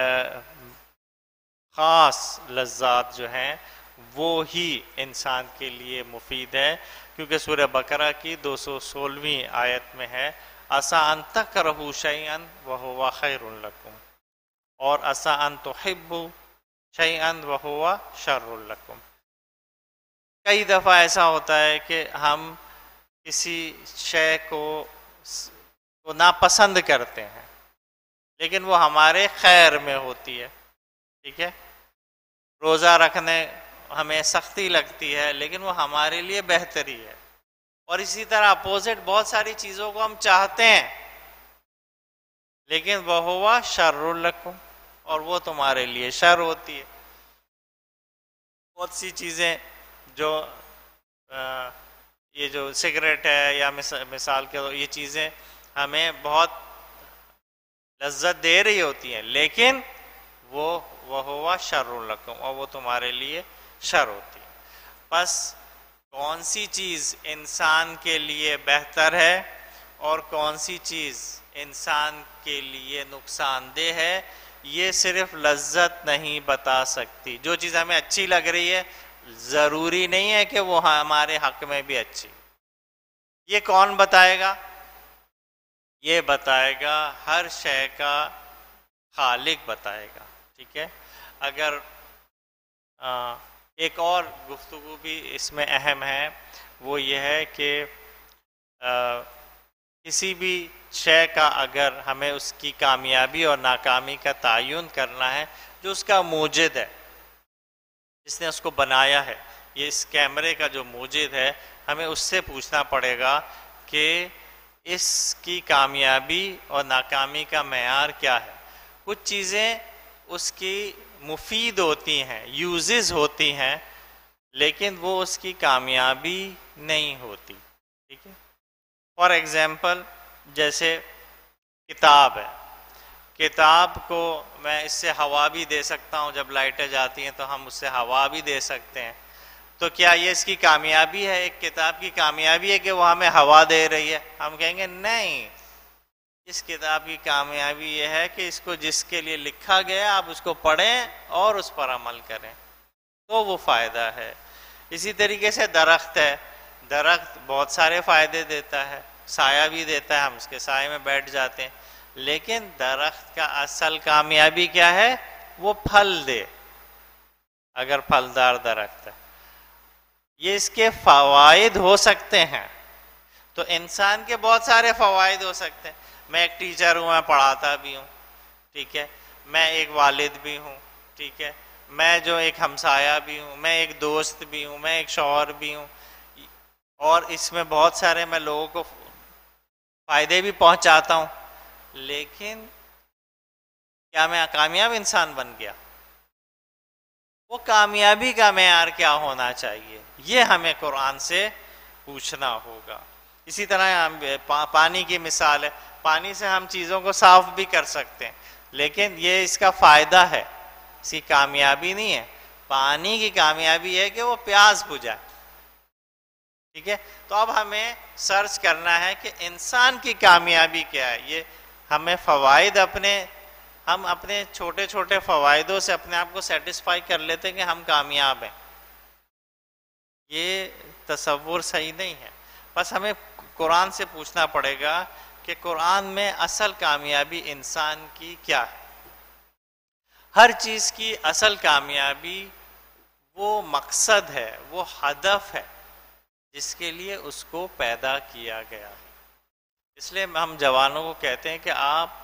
خاص لذات جو ہیں وہ ہی انسان کے لیے مفید ہے، کیونکہ سورہ بقرہ کی 216ویں آیت میں ہے عَسَىٰ أَن تَكْرَهُوا شَيْئًا وَهُوَ خَيْرٌ لَكُمْ اور عَسَىٰ أَن تُحِبُّوا شَيْئًا وَهُوَ شَرٌّ لَكُمْ. کئی دفعہ ایسا ہوتا ہے کہ ہم کسی شے کو ناپسند کرتے ہیں لیکن وہ ہمارے خیر میں ہوتی ہے، ٹھیک ہے، روزہ رکھنے ہمیں سختی لگتی ہے لیکن وہ ہمارے لیے بہتری ہے. اور اسی طرح اپوزٹ بہت ساری چیزوں کو ہم چاہتے ہیں لیکن وہ ہوا شر لکم، اور وہ تمہارے لیے شر ہوتی ہے. بہت سی چیزیں جو یہ جو سگریٹ ہے یا مثال کے یہ چیزیں ہمیں بہت لذت دے رہی ہوتی ہیں لیکن وہ ہوا شر لکم، اور وہ تمہارے لیے شر ہوتی ہے. بس کون سی چیز انسان کے لیے بہتر ہے اور کون سی چیز انسان کے لیے نقصان دہ ہے یہ صرف لذت نہیں بتا سکتی. جو چیز ہمیں اچھی لگ رہی ہے ضروری نہیں ہے کہ وہ ہمارے حق میں بھی اچھی. یہ کون بتائے گا؟ یہ بتائے گا ہر شے کا خالق بتائے گا. ٹھیک ہے. اگر ایک اور گفتگو بھی اس میں اہم ہے، وہ یہ ہے کہ کسی بھی شے کا اگر ہمیں اس کی کامیابی اور ناکامی کا تعین کرنا ہے، جو اس کا موجد ہے، جس نے اس کو بنایا ہے، یہ اس کیمرے کا جو موجد ہے، ہمیں اس سے پوچھنا پڑے گا کہ اس کی کامیابی اور ناکامی کا معیار کیا ہے. کچھ چیزیں اس کی مفید ہوتی ہیں، یوزز ہوتی ہیں، لیکن وہ اس کی کامیابی نہیں ہوتی. ٹھیک ہے. فار ایگزامپل جیسے کتاب ہے، کتاب کو میں اس سے ہوا بھی دے سکتا ہوں، جب لائٹیں جاتی ہیں تو ہم اس سے ہوا بھی دے سکتے ہیں. تو کیا یہ اس کی کامیابی ہے؟ ایک کتاب کی کامیابی ہے کہ وہ ہمیں ہوا دے رہی ہے؟ ہم کہیں گے نہیں. اس کتاب کی کامیابی یہ ہے کہ اس کو جس کے لیے لکھا گیا آپ اس کو پڑھیں اور اس پر عمل کریں تو وہ فائدہ ہے. اسی طریقے سے درخت ہے، درخت بہت سارے فائدے دیتا ہے، سایہ بھی دیتا ہے، ہم اس کے سائے میں بیٹھ جاتے ہیں، لیکن درخت کا اصل کامیابی کیا ہے؟ وہ پھل دے. اگر پھلدار درخت ہے، یہ اس کے فوائد ہو سکتے ہیں. تو انسان کے بہت سارے فوائد ہو سکتے ہیں. میں ایک ٹیچر ہوں، میں پڑھاتا بھی ہوں. ٹھیک ہے. میں ایک والد بھی ہوں. ٹھیک ہے. میں جو ایک ہمسایہ بھی ہوں، میں ایک دوست بھی ہوں، میں ایک شوہر بھی ہوں، اور اس میں بہت سارے میں لوگوں کو فائدے بھی پہنچاتا ہوں. لیکن کیا میں کامیاب انسان بن گیا؟ وہ کامیابی کا معیار کیا ہونا چاہیے یہ ہمیں قرآن سے پوچھنا ہوگا. اسی طرح پانی کی مثال ہے، پانی سے ہم چیزوں کو صاف بھی کر سکتے ہیں، لیکن یہ اس کا فائدہ ہے، اس کی کامیابی نہیں ہے. پانی کی کامیابی ہے کہ وہ پیاس بجھائے. ٹھیک ہے. تو اب ہمیں سرچ کرنا ہے کہ انسان کی کامیابی کیا ہے. یہ ہمیں فوائد ہم اپنے چھوٹے چھوٹے فوائدوں سے اپنے آپ کو سیٹسفائی کر لیتے ہیں کہ ہم کامیاب ہیں. یہ تصور صحیح نہیں ہے. بس ہمیں قرآن سے پوچھنا پڑے گا کہ قرآن میں اصل کامیابی انسان کی کیا ہے. ہر چیز کی اصل کامیابی وہ مقصد ہے، وہ ہدف ہے جس کے لیے اس کو پیدا کیا گیا ہے. اس لیے ہم جوانوں کو کہتے ہیں کہ آپ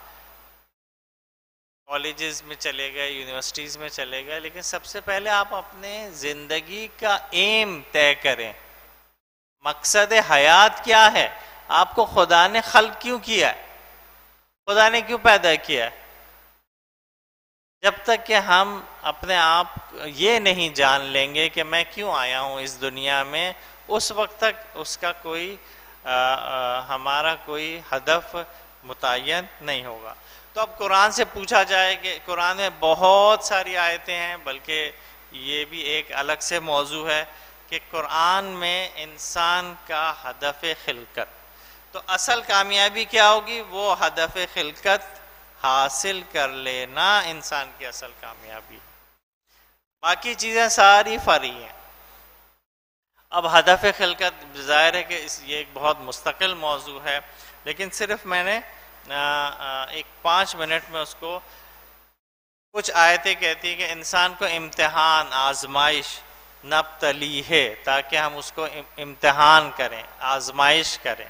کالجز میں چلے گئے، یونیورسٹیز میں چلے گئے، لیکن سب سے پہلے آپ اپنے زندگی کا ایم طے کریں. مقصد حیات کیا ہے؟ آپ کو خدا نے خلق کیوں کیا ہے؟ خدا نے کیوں پیدا کیا ہے؟ جب تک کہ ہم اپنے آپ یہ نہیں جان لیں گے کہ میں کیوں آیا ہوں اس دنیا میں، اس وقت تک اس کا کوئی ہمارا کوئی ہدف متعین نہیں ہوگا. تو اب قرآن سے پوچھا جائے کہ قرآن میں بہت ساری آیتیں ہیں، بلکہ یہ بھی ایک الگ سے موضوع ہے کہ قرآن میں انسان کا ہدف خلقت. تو اصل کامیابی کیا ہوگی؟ وہ ہدف خلقت حاصل کر لینا انسان کی اصل کامیابی. باقی چیزیں ساری فرعی ہیں. اب ہدف خلقت ظاہر ہے کہ یہ ایک بہت مستقل موضوع ہے، لیکن صرف میں نے ایک 5 منٹ میں اس کو کچھ آیتیں کہتی ہیں کہ انسان کو امتحان، آزمائش، نبتلی ہے، تاکہ ہم اس کو امتحان کریں، آزمائش کریں.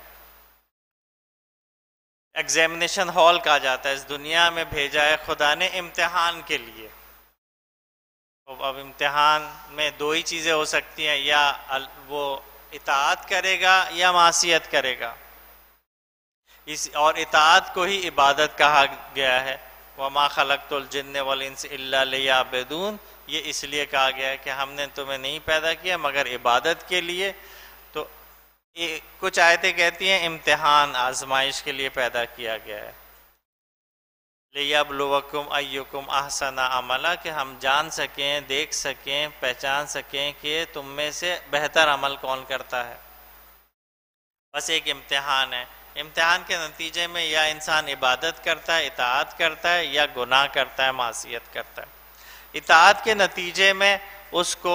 ایگزامینیشن ہال کہا جاتا ہے. اس دنیا میں بھیجا ہے خدا نے امتحان کے لیے. اب امتحان میں دو ہی چیزیں ہو سکتی ہیں، یا وہ اطاعت کرے گا یا معصیت کرے گا، اور اطاعت کو ہی عبادت کہا گیا ہے۔ وَمَا خَلَقْتُ الْجِنَّ وَالْإِنسَ إِلَّا لِيَعْبُدُونَ، یہ اس لیے کہا گیا ہے کہ ہم نے تمہیں نہیں پیدا کیا مگر عبادت کے لیے۔ تو کچھ آیتیں کہتی ہیں امتحان آزمائش کے لیے پیدا کیا گیا ہے، لِيَبْلُوَكُمْ أَيُّكُمْ أَحْسَنُ عَمَلًا، کہ ہم جان سکیں، دیکھ سکیں، پہچان سکیں کہ تم میں سے بہتر عمل کون کرتا ہے۔ بس ایک امتحان ہے، امتحان کے نتیجے میں یا انسان عبادت کرتا ہے، اطاعت کرتا ہے، یا گناہ کرتا ہے، معصیت کرتا ہے۔ اطاعت کے نتیجے میں اس کو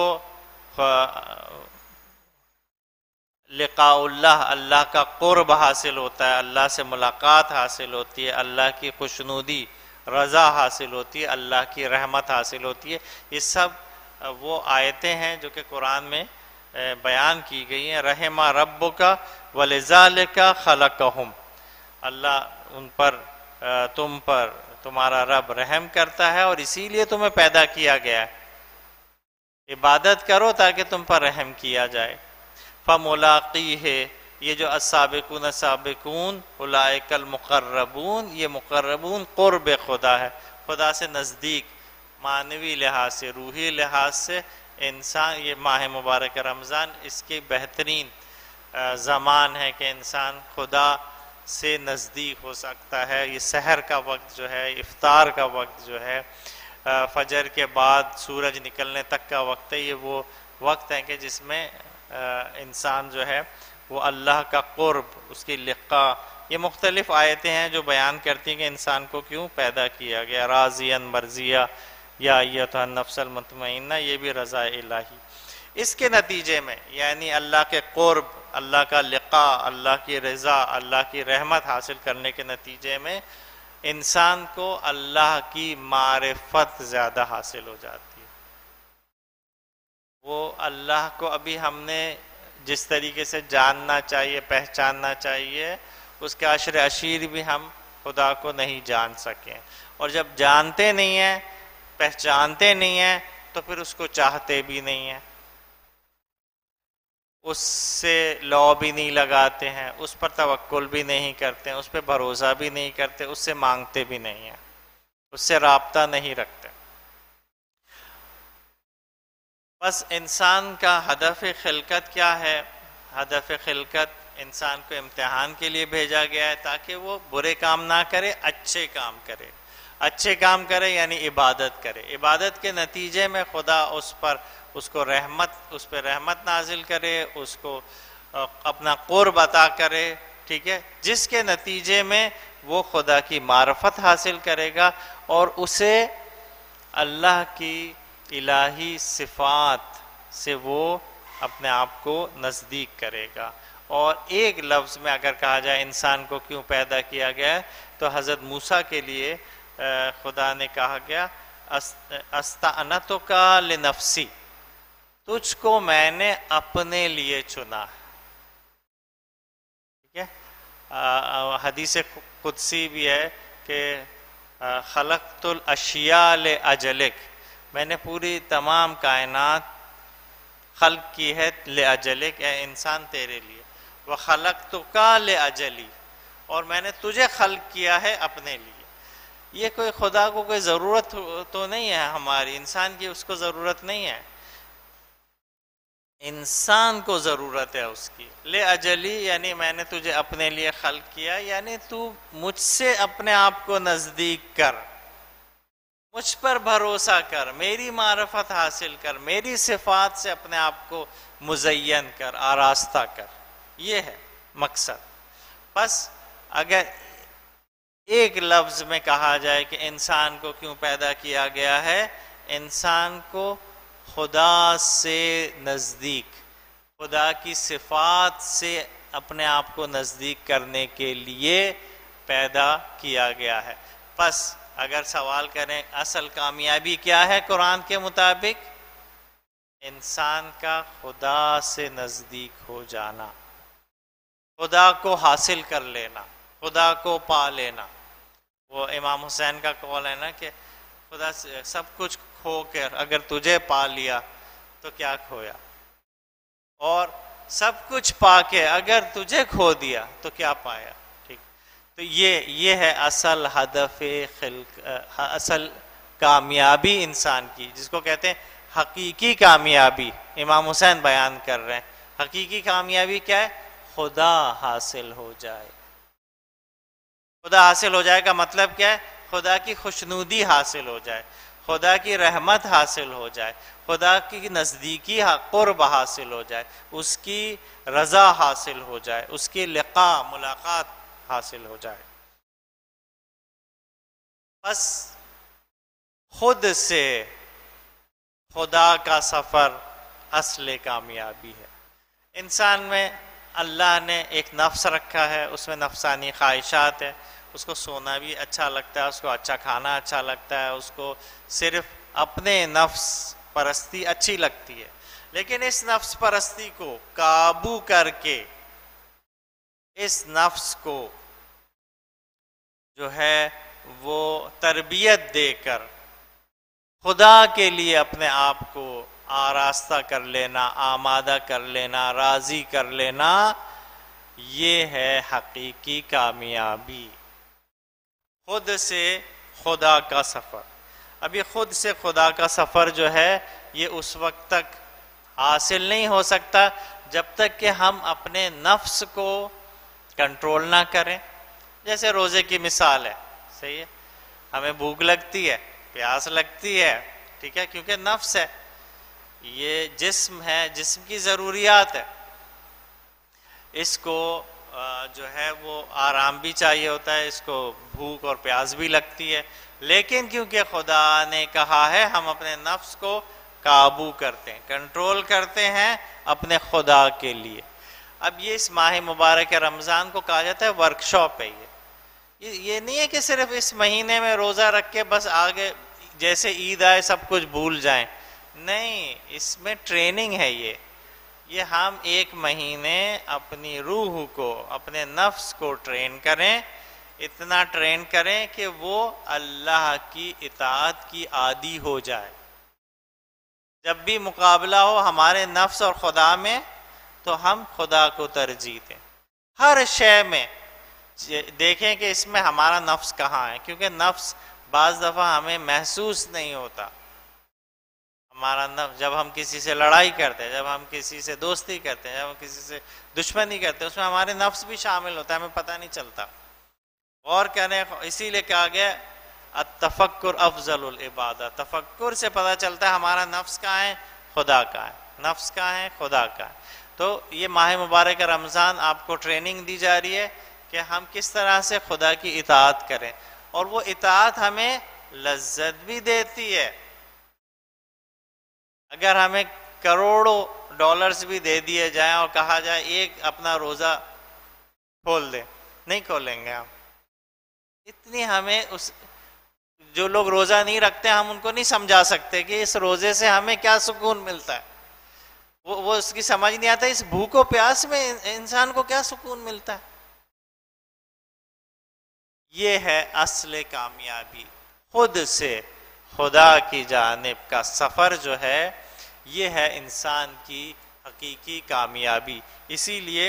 لقاء اللہ، اللہ کا قرب حاصل ہوتا ہے، اللہ سے ملاقات حاصل ہوتی ہے، اللہ کی خوشنودی، رضا حاصل ہوتی ہے، اللہ کی رحمت حاصل ہوتی ہے۔ یہ سب وہ آیتیں ہیں جو کہ قرآن میں بیان کی گئی ہیں۔ رحم ربک ولذالک خلقہم، اللہ ان پر، تم پر تمہارا رب رحم کرتا ہے اور اسی لیے تمہیں پیدا کیا گیا ہے۔ عبادت کرو تاکہ تم پر رحم کیا جائے۔ فملاقیہ، یہ جو السابقون سابقون اولئک المقربون، یہ مقربون قرب خدا ہے، خدا سے نزدیک، معنوی لحاظ سے، روحی لحاظ سے انسان، یہ ماہ مبارک رمضان اس کی بہترین زمان ہے کہ انسان خدا سے نزدیک ہو سکتا ہے۔ یہ سحر کا وقت جو ہے، افطار کا وقت جو ہے، فجر کے بعد سورج نکلنے تک کا وقت ہے، یہ وہ وقت ہے کہ جس میں انسان جو ہے وہ اللہ کا قرب، اس کی لقاء، یہ مختلف آیتیں ہیں جو بیان کرتی ہیں کہ انسان کو کیوں پیدا کیا گیا۔ راضیا مرضیہ یا ایتھا النفس المطمئنہ، یہ بھی رضا الہی۔ اس کے نتیجے میں یعنی اللہ کے قرب، اللہ کا لقاء، اللہ کی رضا، اللہ کی رحمت حاصل کرنے کے نتیجے میں انسان کو اللہ کی معرفت زیادہ حاصل ہو جاتی ہے۔ وہ اللہ کو ابھی ہم نے جس طریقے سے جاننا چاہیے، پہچاننا چاہیے، اس کے عشر اشیر بھی ہم خدا کو نہیں جان سکیں، اور جب جانتے نہیں ہیں، پہچانتے نہیں ہیں، تو پھر اس کو چاہتے بھی نہیں ہیں، اس سے لو بھی نہیں لگاتے ہیں، اس پر توکل بھی نہیں کرتے ہیں، اس پہ بھروسہ بھی نہیں کرتے، اس سے مانگتے بھی نہیں ہیں، اس سے رابطہ نہیں رکھتے۔ بس انسان کا ہدف خلقت کیا ہے؟ ہدف خلقت انسان کو امتحان کے لیے بھیجا گیا ہے تاکہ وہ برے کام نہ کرے، اچھے کام کرے۔ اچھے کام کرے یعنی عبادت کرے، عبادت کے نتیجے میں خدا اس کو رحمت، اس پہ رحمت نازل کرے، اس کو اپنا قرب عطا کرے، ٹھیک ہے، جس کے نتیجے میں وہ خدا کی معرفت حاصل کرے گا اور اسے اللہ کی الہی صفات سے وہ اپنے آپ کو نزدیک کرے گا۔ اور ایک لفظ میں اگر کہا جائے انسان کو کیوں پیدا کیا گیا ہے تو حضرت موسیٰ کے لیے خدا نے کہا گیا استعنتک لنفسی، تجھ کو میں نے اپنے لیے چنا ہے، ٹھیک ہے۔ حدیث قدسی بھی ہے کہ خلقت الاشیاء لاجلک، میں نے پوری تمام کائنات خلق کی ہے لاجلک، اے انسان تیرے لیے، وخلقتک لاجلی، اور میں نے تجھے خلق کیا ہے اپنے لیے۔ یہ کوئی خدا کو کوئی ضرورت تو نہیں ہے ہماری، انسان کی اس کو ضرورت نہیں ہے، انسان کو ضرورت ہے اس کی۔ لاجلی یعنی میں نے تجھے اپنے لیے خلق کیا، یعنی تو مجھ سے اپنے آپ کو نزدیک کر، مجھ پر بھروسہ کر، میری معرفت حاصل کر، میری صفات سے اپنے آپ کو مزین کر، آراستہ کر، یہ ہے مقصد۔ بس اگر ایک لفظ میں کہا جائے کہ انسان کو کیوں پیدا کیا گیا ہے، انسان کو خدا سے نزدیک، خدا کی صفات سے اپنے آپ کو نزدیک کرنے کے لیے پیدا کیا گیا ہے۔ پس اگر سوال کریں اصل کامیابی کیا ہے قرآن کے مطابق، انسان کا خدا سے نزدیک ہو جانا، خدا کو حاصل کر لینا، خدا کو پا لینا۔ وہ امام حسین کا قول ہے نا کہ خدا سے سب کچھ کھو کر اگر تجھے پا لیا تو کیا کھویا، اور سب کچھ پا کے اگر تجھے کھو دیا تو کیا پایا. ٹھیک، تو یہ ہے اصل ہدف اصل کامیابی انسان کی، جس کو کہتے ہیں حقیقی کامیابی. امام حسین بیان کر رہے ہیں حقیقی کامیابی کیا ہے؟ خدا حاصل ہو جائے. خدا حاصل ہو جائے کا مطلب کیا ہے؟ خدا کی خوشنودی حاصل ہو جائے، خدا کی رحمت حاصل ہو جائے، خدا کی نزدیکی قرب حاصل ہو جائے، اس کی رضا حاصل ہو جائے، اس کی لقاء ملاقات حاصل ہو جائے. بس خود سے خدا کا سفر اصل کامیابی ہے. انسان میں اللہ نے ایک نفس رکھا ہے، اس میں نفسانی خواہشات ہے، اس کو سونا بھی اچھا لگتا ہے، اس کو اچھا کھانا اچھا لگتا ہے، اس کو صرف اپنے نفس پرستی اچھی لگتی ہے. لیکن اس نفس پرستی کو قابو کر کے اس نفس کو جو ہے وہ تربیت دے کر خدا کے لیے اپنے آپ کو آراستہ کر لینا، آمادہ کر لینا، راضی کر لینا، یہ ہے حقیقی کامیابی. خود سے خدا کا سفر. اب یہ خود سے خدا کا سفر جو ہے یہ اس وقت تک حاصل نہیں ہو سکتا جب تک کہ ہم اپنے نفس کو کنٹرول نہ کریں. جیسے روزے کی مثال ہے، صحیح ہے، ہمیں بھوک لگتی ہے، پیاس لگتی ہے، ٹھیک ہے، کیونکہ نفس ہے، یہ جسم ہے، جسم کی ضروریات ہے، اس کو جو ہے وہ آرام بھی چاہیے ہوتا ہے، اس کو بھوک اور پیاس بھی لگتی ہے. لیکن کیونکہ خدا نے کہا ہے ہم اپنے نفس کو قابو کرتے ہیں، کنٹرول کرتے ہیں اپنے خدا کے لیے. اب یہ اس ماہ مبارک رمضان کو کہا جاتا ہے ورکشاپ ہے. یہ نہیں ہے کہ صرف اس مہینے میں روزہ رکھ کے بس آگے جیسے عید آئے سب کچھ بھول جائیں، نہیں، اس میں ٹریننگ ہے. یہ ہم ایک مہینے اپنی روح کو، اپنے نفس کو ٹرین کریں، اتنا ٹرین کریں کہ وہ اللہ کی اطاعت کی عادی ہو جائے. جب بھی مقابلہ ہو ہمارے نفس اور خدا میں تو ہم خدا کو ترجیح دیں. ہر شے میں دیکھیں کہ اس میں ہمارا نفس کہاں ہے، کیونکہ نفس بعض دفعہ ہمیں محسوس نہیں ہوتا. ہمارا نفس جب ہم کسی سے لڑائی کرتے ہیں، جب ہم کسی سے دوستی کرتے ہیں، جب ہم کسی سے دشمنی کرتے ہیں، اس میں ہمارے نفس بھی شامل ہوتا ہے، ہمیں پتہ نہیں چلتا. غور کریں، اسی لیے کہا گیا التفکر افضل العبادہ. تفکر سے پتہ چلتا ہے ہمارا نفس کہاں ہے، خدا کا ہے، نفس کہاں ہے، خدا کا ہے. تو یہ ماہ مبارک رمضان آپ کو ٹریننگ دی جا رہی ہے کہ ہم کس طرح سے خدا کی اطاعت کریں، اور وہ اطاعت ہمیں لذت بھی دیتی ہے. اگر ہمیں کروڑوں ڈالرز بھی دے دیے جائیں اور کہا جائے ایک اپنا روزہ کھول دیں، نہیں کھولیں گے ہم. اتنی ہمیں جو لوگ روزہ نہیں رکھتے ہم ان کو نہیں سمجھا سکتے کہ اس روزے سے ہمیں کیا سکون ملتا ہے. وہ اس کی سمجھ نہیں آتا اس بھوک و پیاس میں انسان کو کیا سکون ملتا ہے. یہ ہے اصل کامیابی. خود سے خدا کی جانب کا سفر جو ہے یہ ہے انسان کی حقیقی کامیابی. اسی لیے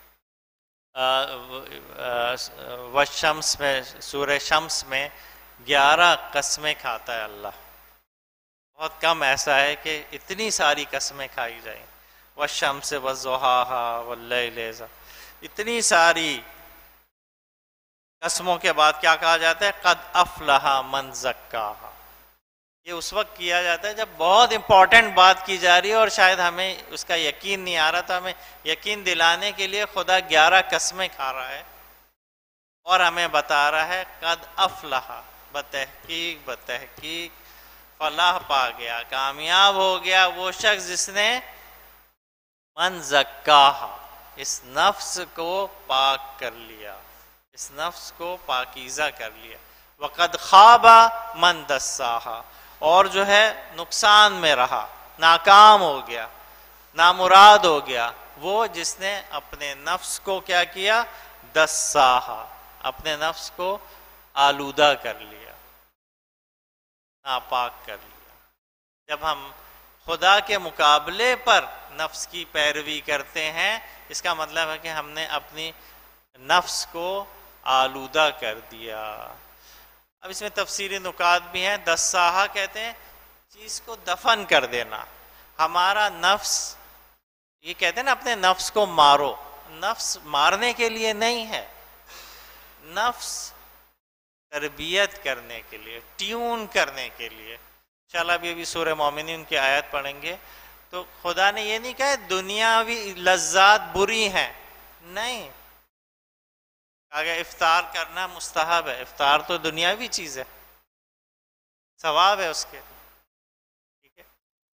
والشمس میں، سورہ شمس میں 11 قسمیں کھاتا ہے اللہ. بہت کم ایسا ہے کہ اتنی ساری قسمیں کھائی جائیں. والشمس وضحاہا واللیل اذا، اتنی ساری قسموں کے بعد کیا کہا جاتا ہے؟ قد افلح من زکاہا. یہ اس وقت کیا جاتا ہے جب بہت امپورٹنٹ بات کی جا رہی ہے اور شاید ہمیں اس کا یقین نہیں آ رہا. تو ہمیں یقین دلانے کے لیے خدا 11 قسمیں کھا رہا ہے اور ہمیں بتا رہا ہے قد افلح، بتحقیق فلاح پا گیا، کامیاب ہو گیا وہ شخص جس نے من زکاہا، اس نفس کو پاک کر لیا، اس نفس کو پاکیزہ کر لیا. وقد خاب من دساہا، اور جو ہے نقصان میں رہا، ناکام ہو گیا، نامراد ہو گیا وہ جس نے اپنے نفس کو کیا کیا؟ دساہا، اپنے نفس کو آلودہ کر لیا. ناپاک کر لیا۔ جب ہم خدا کے مقابلے پر نفس کی پیروی کرتے ہیں، اس کا مطلب ہے کہ ہم نے اپنی نفس کو آلودہ کر دیا۔ اب اس میں تفسیری نکات بھی ہیں۔ دساہا کہتے ہیں چیز کو دفن کر دینا۔ ہمارا نفس، یہ کہتے ہیں نا اپنے نفس کو مارو، نفس مارنے کے لیے نہیں ہے، نفس تربیت کرنے کے لیے، ٹیون کرنے کے لیے۔ انشاءاللہ ابھی سورہ مومنین کی آیت پڑھیں گے تو خدا نے یہ نہیں کہا دنیاوی لذات بری ہیں، نہیں، اگر افطار کرنا مستحب ہے، افطار تو دنیاوی چیز ہے، ثواب ہے اس کے، ٹھیک ہے۔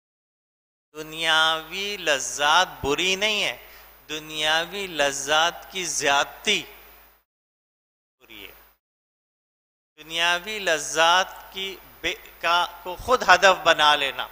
دنیاوی لذات بری نہیں ہے، دنیاوی لذات کی زیادتی بری ہے۔ دنیاوی لذات کی کو خود ہدف بنا لینا،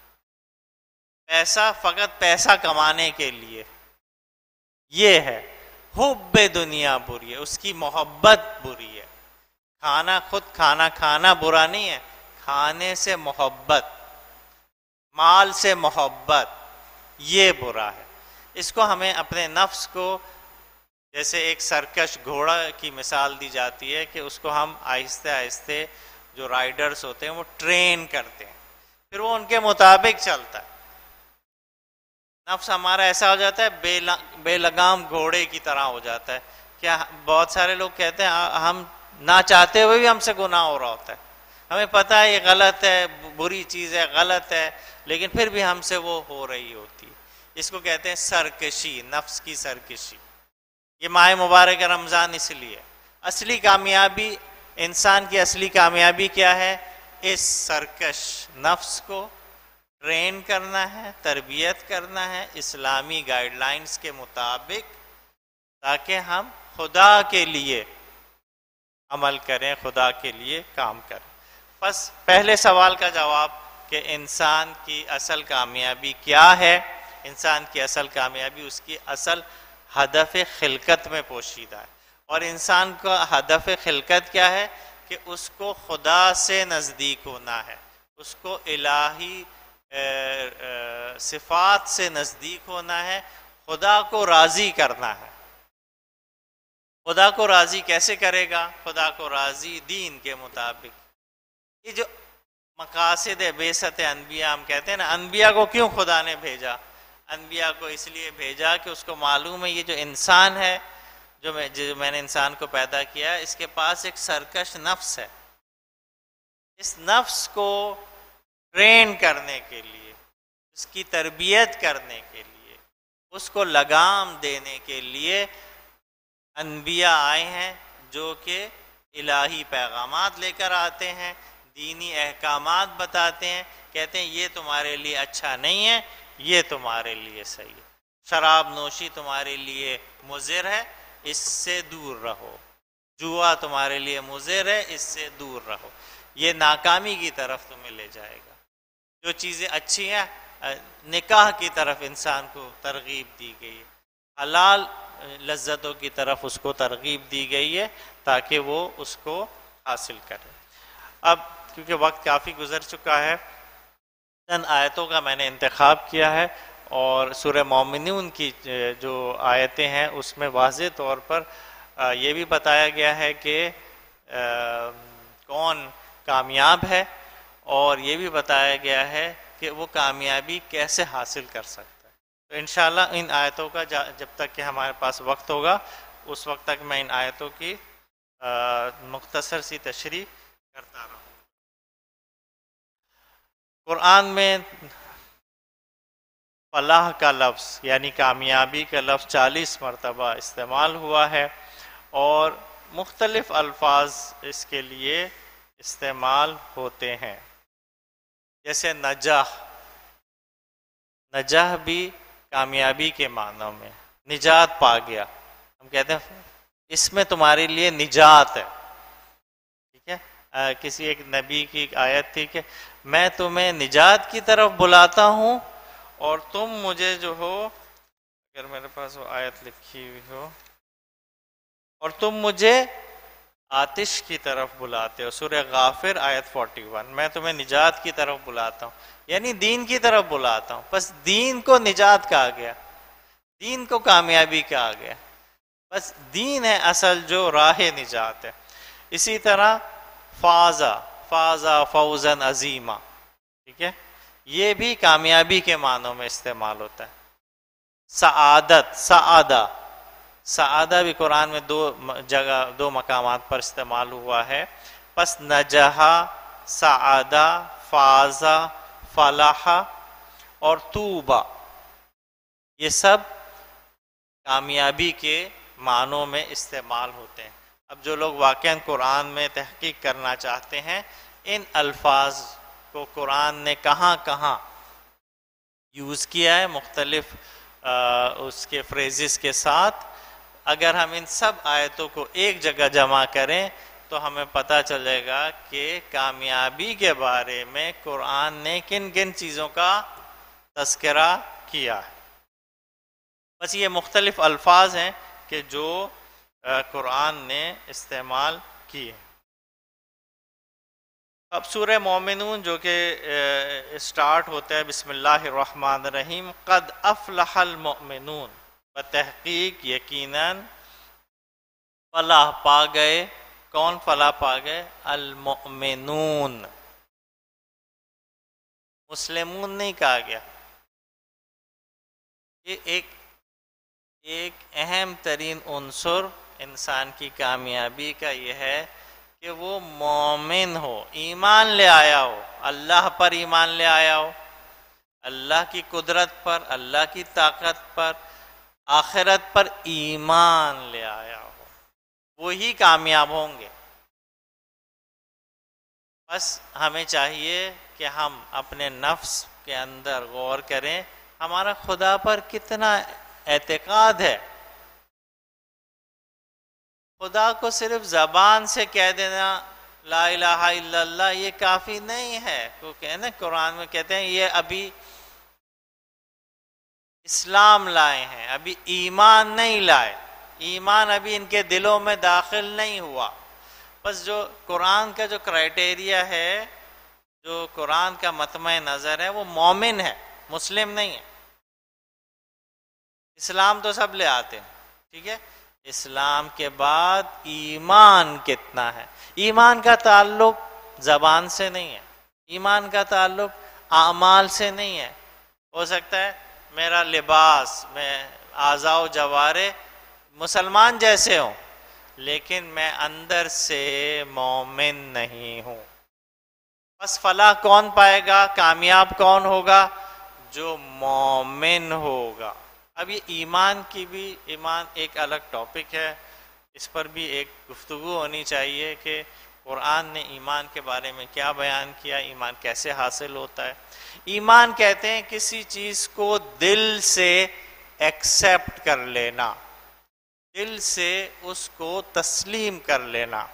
پیسہ فقط پیسہ کمانے کے لیے، یہ ہے حب دنیا بری ہے، اس کی محبت بری ہے۔ کھانا، خود کھانا کھانا برا نہیں ہے، کھانے سے محبت، مال سے محبت، یہ برا ہے۔ اس کو ہمیں اپنے نفس کو، جیسے ایک سرکش گھوڑا کی مثال دی جاتی ہے کہ اس کو ہم آہستہ آہستہ جو رائڈرز ہوتے ہیں وہ ٹرین کرتے ہیں، پھر وہ ان کے مطابق چلتا ہے۔ نفس ہمارا ایسا ہو جاتا ہے بے لگام گھوڑے کی طرح ہو جاتا ہے۔ کیا بہت سارے لوگ کہتے ہیں ہم نہ چاہتے ہوئے بھی ہم سے گناہ ہو رہا ہوتا ہے، ہمیں پتہ ہے یہ غلط ہے، بری چیز ہے، غلط ہے، لیکن پھر بھی ہم سے وہ ہو رہی ہوتی ہے۔ اس کو کہتے ہیں سرکشی، نفس کی سرکشی۔ یہ ماہ مبارک رمضان اس لیے اصلی کامیابی، انسان کی اصلی کامیابی کیا ہے؟ اس سرکش نفس کو ٹرین کرنا ہے، تربیت کرنا ہے اسلامی گائیڈ لائنز کے مطابق، تاکہ ہم خدا کے لیے عمل کریں، خدا کے لیے کام کریں۔ بس پہلے سوال کا جواب کہ انسان کی اصل کامیابی کیا ہے؟ انسان کی اصل کامیابی اس کی اصل ہدف خلقت میں پوشیدہ ہے۔ اور انسان کا ہدف خلقت کیا ہے؟ کہ اس کو خدا سے نزدیک ہونا ہے، اس کو الہی صفات سے نزدیک ہونا ہے، خدا کو راضی کرنا ہے۔ خدا کو راضی کیسے کرے گا؟ خدا کو راضی دین کے مطابق۔ یہ جو مقاصد بعثت انبیاء ہم کہتے ہیں نا، انبیاء کو کیوں خدا نے بھیجا؟ انبیاء کو اس لیے بھیجا کہ اس کو معلوم ہے یہ جو انسان ہے، جو میں نے انسان کو پیدا کیا ہے، اس کے پاس ایک سرکش نفس ہے۔ اس نفس کو ٹرین کرنے کے لیے، اس کی تربیت کرنے کے لیے، اس کو لگام دینے کے لیے انبیاء آئے ہیں، جو کہ الہی پیغامات لے کر آتے ہیں، دینی احکامات بتاتے ہیں، کہتے ہیں یہ تمہارے لیے اچھا نہیں ہے، یہ تمہارے لیے صحیح ہے۔ شراب نوشی تمہارے لیے مضر ہے، اس سے دور رہو۔ جوا تمہارے لیے مضر ہے، اس سے دور رہو۔ یہ ناکامی کی طرف تمہیں لے جائے گا۔ جو چیزیں اچھی ہیں، نکاح کی طرف انسان کو ترغیب دی گئی ہے، حلال لذتوں کی طرف اس کو ترغیب دی گئی ہے تاکہ وہ اس کو حاصل کرے۔ اب کیونکہ وقت کافی گزر چکا ہے، چند آیتوں کا میں نے انتخاب کیا ہے، اور سورہ مومنون کی جو آیتیں ہیں اس میں واضح طور پر یہ بھی بتایا گیا ہے کہ کون کامیاب ہے، اور یہ بھی بتایا گیا ہے کہ وہ کامیابی کیسے حاصل کر سکتا ہے۔ تو انشاءاللہ ان آیتوں کا جب تک کہ ہمارے پاس وقت ہوگا اس وقت تک میں ان آیتوں کی مختصر سی تشریح کرتا رہوں۔ قرآن میں فلاح کا لفظ یعنی کامیابی کا لفظ 40 مرتبہ استعمال ہوا ہے، اور مختلف الفاظ اس کے لیے استعمال ہوتے ہیں، جیسے نجاح۔ نجاح بھی کامیابی کے معنوں میں، نجات پا گیا، ہم کہتے ہیں اس میں تمہارے لیے نجات ہے، ٹھیک ہے۔ کسی ایک نبی کی ایک آیت تھی کہ میں تمہیں نجات کی طرف بلاتا ہوں اور تم مجھے جو ہو، اگر میرے پاس وہ آیت لکھی ہوئی ہو، اور تم مجھے آتش کی طرف بلاتے ہو. سورہ غافر آیت 41. میں تمہیں نجات کی طرف بلاتا ہوں، یعنی دین کی طرف بلاتا ہوں. بس دین کو نجات کہا گیا، دین کو کامیابی کہا گیا. بس دین ہے اصل جو راہ نجات ہے. اسی طرح فازا فوزن عظیما، ٹھیک ہے، یہ بھی کامیابی کے معنوں میں استعمال ہوتا ہے. سعادت، سعادہ بھی قرآن میں دو مقامات پر استعمال ہوا ہے. پس نجحا، سعادہ، فازا، فلاح اور توبہ، یہ سب کامیابی کے معنوں میں استعمال ہوتے ہیں. اب جو لوگ واقعاً قرآن میں تحقیق کرنا چاہتے ہیں، ان الفاظ کو قرآن نے کہاں کہاں یوز کیا ہے مختلف اس کے فریزز کے ساتھ، اگر ہم ان سب آیتوں کو ایک جگہ جمع کریں تو ہمیں پتہ چلے گا کہ کامیابی کے بارے میں قرآن نے کن کن چیزوں کا تذکرہ کیا ہے. بس یہ مختلف الفاظ ہیں کہ جو قرآن نے استعمال کیے. اب سورہ مومنون جو کہ اسٹارٹ ہوتا ہے بسم اللہ الرحمن الرحیم، قد افلح المؤمنون، بتحقیق یقیناً فلاح پا گئے. کون فلاح پا گئے؟ المؤمنون. مسلمون نہیں کہا گیا. یہ ایک اہم ترین عنصر انسان کی کامیابی کا یہ ہے کہ وہ مومن ہو، ایمان لے آیا ہو، اللہ پر ایمان لے آیا ہو، اللہ کی قدرت پر، اللہ کی طاقت پر، آخرت پر ایمان لے آیا ہو. وہی کامیاب ہوں گے. بس ہمیں چاہیے کہ ہم اپنے نفس کے اندر غور کریں، ہمارا خدا پر کتنا اعتقاد ہے. خدا کو صرف زبان سے کہہ دینا لا الہ الا اللہ یہ کافی نہیں ہے. کیونکہ نا قرآن میں کہتے ہیں یہ ابھی اسلام لائے ہیں، ابھی ایمان نہیں لائے، ایمان ابھی ان کے دلوں میں داخل نہیں ہوا. بس جو قرآن کا جو کرائٹیریا ہے، جو قرآن کا مطمع نظر ہے، وہ مومن ہے، مسلم نہیں ہے. اسلام تو سب لے آتے ہیں، ٹھیک ہے. اسلام کے بعد ایمان کتنا ہے. ایمان کا تعلق زبان سے نہیں ہے، ایمان کا تعلق اعمال سے نہیں ہے. ہو سکتا ہے میرا لباس، میں اعضاء و جوارے مسلمان جیسے ہوں، لیکن میں اندر سے مومن نہیں ہوں. بس فلاح کون پائے گا، کامیاب کون ہوگا؟ جو مومن ہوگا. اب یہ ایمان ایک الگ ٹاپک ہے، اس پر بھی ایک گفتگو ہونی چاہیے کہ قرآن نے ایمان کے بارے میں کیا بیان کیا، ایمان کیسے حاصل ہوتا ہے. ایمان کہتے ہیں کسی چیز کو دل سے ایکسیپٹ کر لینا، دل سے اس کو تسلیم کر لینا.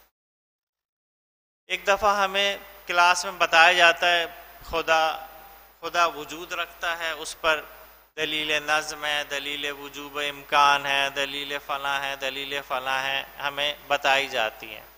ایک دفعہ ہمیں کلاس میں بتایا جاتا ہے خدا وجود رکھتا ہے، اس پر دلیل نظم ہے، دلیل وجوب امکان ہے، دلیل فلاں ہے، دلیل فلاں ہے، ہمیں بتائی جاتی ہیں.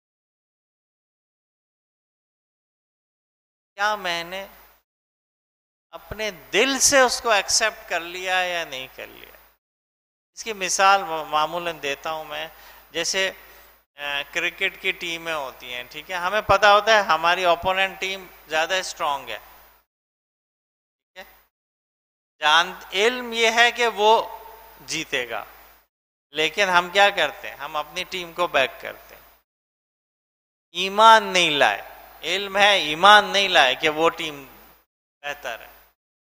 کیا میں نے اپنے دل سے اس کو ایکسیپٹ کر لیا یا نہیں کر لیا؟ اس کی مثال معمولاً دیتا ہوں میں. جیسے کرکٹ کی ٹیمیں ہوتی ہیں، ٹھیک ہے، ہمیں پتہ ہوتا ہے ہماری اوپوننٹ ٹیم زیادہ اسٹرانگ ہے، ٹھیک ہے، علم یہ ہے کہ وہ جیتے گا، لیکن ہم کیا کرتے ہیں؟ ہم اپنی ٹیم کو بیک کرتے ہیں. ایمان نہیں لائے، علم ہے، ایمان نہیں لائے کہ وہ ٹیم بہتر ہے.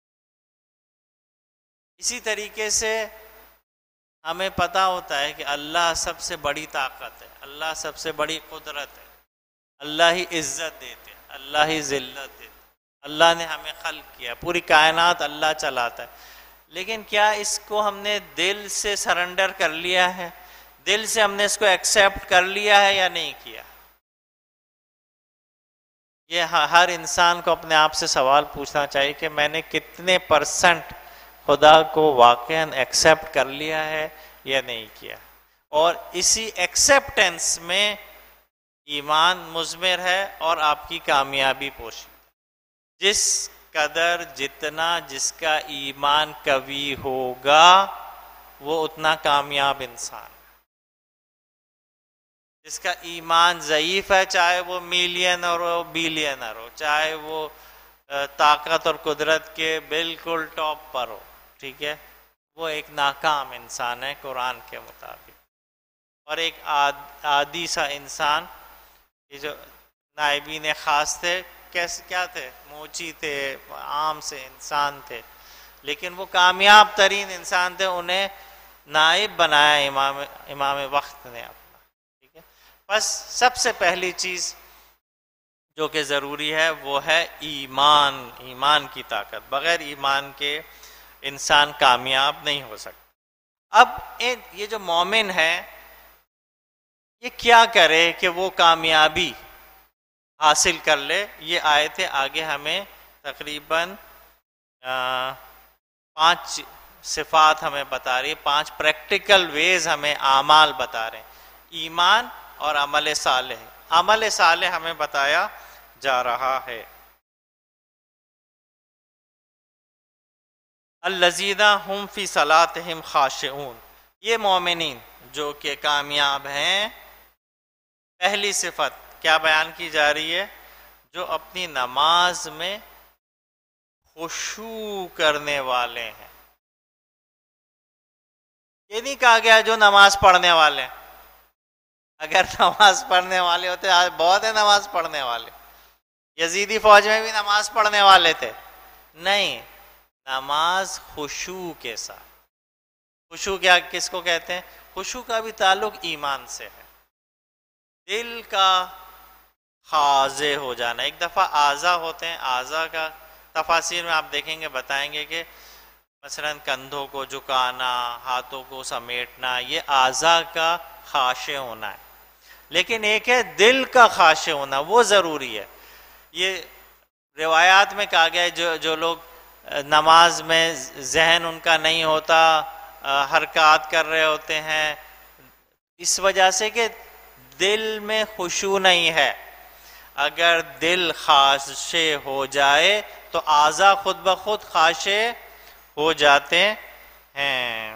اسی طریقے سے ہمیں پتہ ہوتا ہے کہ اللہ سب سے بڑی طاقت ہے، اللہ سب سے بڑی قدرت ہے، اللہ ہی عزت دیتے، اللہ ہی ذلت دیتے، اللہ نے ہمیں خلق کیا، پوری کائنات اللہ چلاتا ہے. لیکن کیا اس کو ہم نے دل سے سرنڈر کر لیا ہے؟ دل سے ہم نے اس کو ایکسیپٹ کر لیا ہے یا نہیں کیا؟ یہ ہر انسان کو اپنے آپ سے سوال پوچھنا چاہیے کہ میں نے کتنے % خدا کو واقعاً ایکسیپٹ کر لیا ہے یا نہیں کیا. اور اسی ایکسیپٹنس میں ایمان مضمر ہے اور آپ کی کامیابی پوشی. جس قدر جتنا جس کا ایمان قوی ہوگا وہ اتنا کامیاب انسان. جس کا ایمان ضعیف ہے، چاہے وہ میلینر ہو بیلینر ہو، چاہے وہ طاقت اور قدرت کے بالکل ٹاپ پر ہو، ٹھیک ہے، وہ ایک ناکام انسان ہے قرآن کے مطابق. اور ایک عادی سا انسان، یہ جو نائبین خاص تھے کیسے کیا تھے، موچی تھے، عام سے انسان تھے، لیکن وہ کامیاب ترین انسان تھے، انہیں نائب بنایا امام وقت نے اپنا. ٹھیک ہے، بس سب سے پہلی چیز جو کہ ضروری ہے وہ ہے ایمان. ایمان کی طاقت، بغیر ایمان کے انسان کامیاب نہیں ہو سکتا. اب یہ جو مومن ہے یہ کیا کرے کہ وہ کامیابی حاصل کر لے؟ یہ آیتیں آگے ہمیں تقریباً 5 صفات ہمیں بتا رہی، 5 پریکٹیکل ویز ہمیں اعمال بتا رہے ہیں. ایمان اور عمل صالح. عمل صالح ہمیں بتایا جا رہا ہے. الذین هم فی صلاتہم خاشعون، یہ مومنین جو کہ کامیاب ہیں، پہلی صفت کیا بیان کی جا رہی ہے؟ جو اپنی نماز میں خشوع کرنے والے ہیں. یہ نہیں کہا گیا جو نماز پڑھنے والے ہیں. اگر نماز پڑھنے والے ہوتے، آج بہت ہے نماز پڑھنے والے، یزیدی فوج میں بھی نماز پڑھنے والے تھے. نہیں، نماز خشوع کے ساتھ. خشوع کیا کس کو کہتے ہیں؟ خشوع کا بھی تعلق ایمان سے ہے، دل کا خاضع ہو جانا. ایک دفعہ اعضا ہوتے ہیں، اعضا کا تفاسیر میں آپ دیکھیں گے بتائیں گے کہ مثلا کندھوں کو جھکانا، ہاتھوں کو سمیٹنا، یہ اعضا کا خاشع ہونا ہے. لیکن ایک ہے دل کا خاشع ہونا، وہ ضروری ہے. یہ روایات میں کہا گیا ہے جو لوگ نماز میں ذہن ان کا نہیں ہوتا، حرکات کر رہے ہوتے ہیں، اس وجہ سے کہ دل میں خشوع نہیں ہے. اگر دل خاشع ہو جائے تو اعضا خود بخود خاشع ہو جاتے ہیں.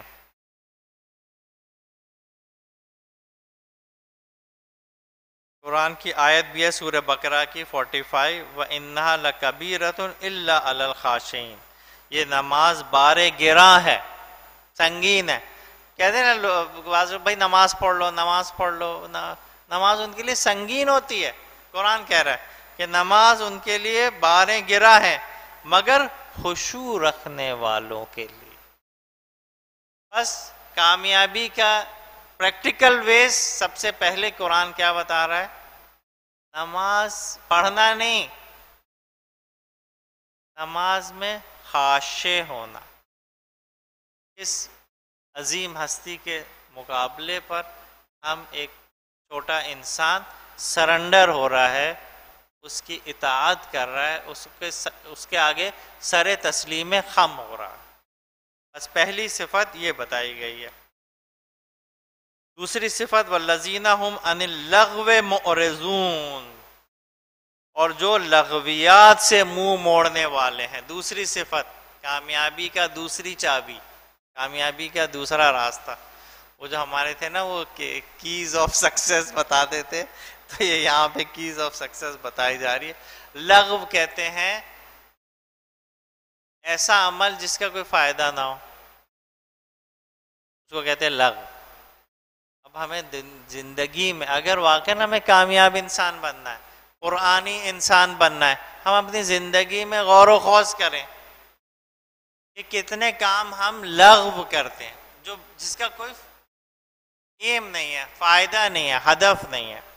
قرآن کی آیت بھی ہے سورہ بقرہ کی 45، وَإِنَّهَا لَكَبِيرَةٌ إِلَّا عَلَى الْخَاشِعِينَ. یہ نماز بار گراں ہے، سنگین ہے. کہتے ہیں نا بھائی نماز پڑھ لو، نماز پڑھ لو. نماز ان کے لیے سنگین ہوتی ہے. قرآن کہہ رہا ہے کہ نماز ان کے لیے باریں گراں ہے، مگر خشوع رکھنے والوں کے لیے. بس کامیابی کا پریکٹیکل ویز سب سے پہلے قرآن کیا بتا رہا ہے؟ نماز پڑھنا نہیں، نماز میں خاشع ہونا. اس عظیم ہستی کے مقابلے پر ہم ایک چھوٹا انسان سرنڈر ہو رہا ہے، اس کی اطاعت کر رہا ہے، اس کے آگے سر تسلیم خم ہو رہا ہے. بس پہلی صفت یہ بتائی گئی ہے. دوسری صفت والذین هم عن اللغو معرضون، اور جو لغویات سے منہ موڑنے والے ہیں. دوسری صفت، کامیابی کا دوسری چابی، کامیابی کا دوسرا راستہ. وہ جو ہمارے تھے نا وہ کیز آف سکسیس بتاتے تھے، تو یہ یہاں پہ کیز آف سکسیس بتائی جا رہی ہے. لغو کہتے ہیں ایسا عمل جس کا کوئی فائدہ نہ ہو، اس کو کہتے ہیں لغو. اب ہمیں زندگی میں اگر واقعا ہمیں کامیاب انسان بننا ہے، قرآنی انسان بننا ہے، ہم اپنی زندگی میں غور و خوض کریں کہ کتنے کام ہم لغو کرتے ہیں جس کا کوئی ایم نہیں ہے، فائدہ نہیں ہے، ہدف نہیں ہے.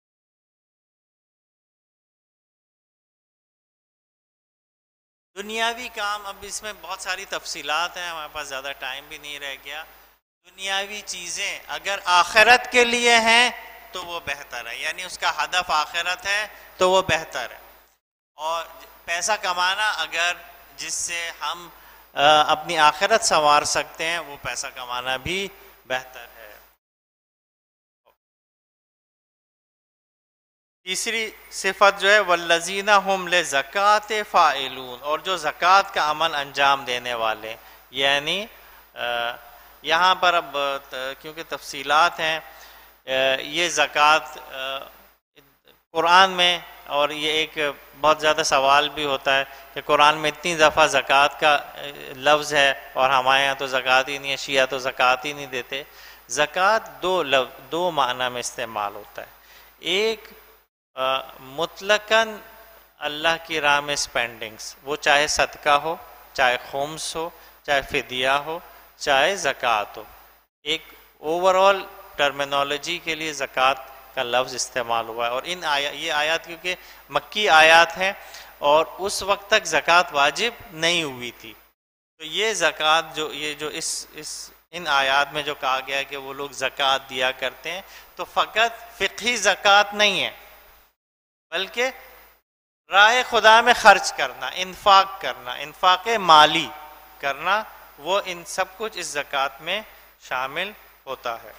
دنیاوی کام، اب اس میں بہت ساری تفصیلات ہیں، ہمارے پاس زیادہ ٹائم بھی نہیں رہ گیا. دنیاوی چیزیں اگر آخرت کے لیے ہیں تو وہ بہتر ہے، یعنی اس کا ہدف آخرت ہے تو وہ بہتر ہے. اور پیسہ کمانا اگر جس سے ہم اپنی آخرت سنوار سکتے ہیں، وہ پیسہ کمانا بھی بہتر ہے. تیسری صفت جو ہے والذین ہم لزکات فاعلون، اور جو زکوٰۃ کا عمل انجام دینے والے، یعنی یہاں پر اب کیونکہ تفصیلات ہیں، یہ زکوٰۃ قرآن میں، اور یہ ایک بہت زیادہ سوال بھی ہوتا ہے کہ قرآن میں اتنی دفعہ زکوٰۃ کا لفظ ہے اور ہمارے یہاں تو زکوٰۃ ہی نہیں ہے، شیعہ تو زکوٰۃ ہی نہیں دیتے۔ زکوٰۃ دو معنی میں استعمال ہوتا ہے، ایک مطلقاً اللہ کی راہ میں اسپینڈنگس، وہ چاہے صدقہ ہو، چاہے خمس ہو، چاہے فدیہ ہو، چاہے زکوٰۃ ہو، ایک اوور آل ٹرمینالوجی کے لیے زکوٰۃ کا لفظ استعمال ہوا ہے۔ اور یہ آیات کیونکہ مکی آیات ہیں اور اس وقت تک زکوٰۃ واجب نہیں ہوئی تھی، تو یہ زکوٰۃ جو ان آیات میں جو کہا گیا ہے کہ وہ لوگ زکوٰۃ دیا کرتے ہیں، تو فقط فقہی زکوٰۃ نہیں ہے، بلکہ راہ خدا میں خرچ کرنا، انفاق مالی کرنا، وہ ان سب کچھ اس زکوٰۃ میں شامل ہوتا ہے۔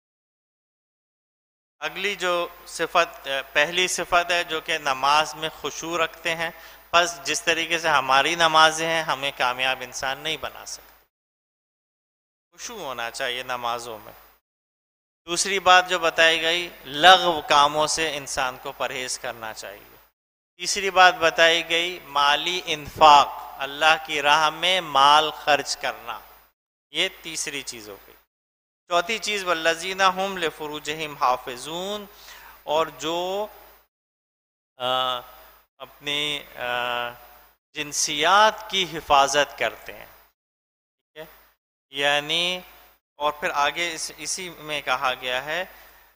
اگلی جو صفت، پہلی صفت ہے جو کہ نماز میں خشوع رکھتے ہیں، بس جس طریقے سے ہماری نمازیں ہیں ہمیں کامیاب انسان نہیں بنا سکتے، خشوع ہونا چاہیے نمازوں میں۔ دوسری بات جو بتائی گئی، لغو کاموں سے انسان کو پرہیز کرنا چاہیے۔ تیسری بات بتائی گئی مالی انفاق، اللہ کی راہ میں مال خرچ کرنا، یہ تیسری چیز ہو گئی۔ چوتھی چیز والذین ہم لفروجہم حافظون، اور جو اپنی جنسیات کی حفاظت کرتے ہیں، ٹھیک ہے، یعنی اور پھر آگے اسی میں کہا گیا ہے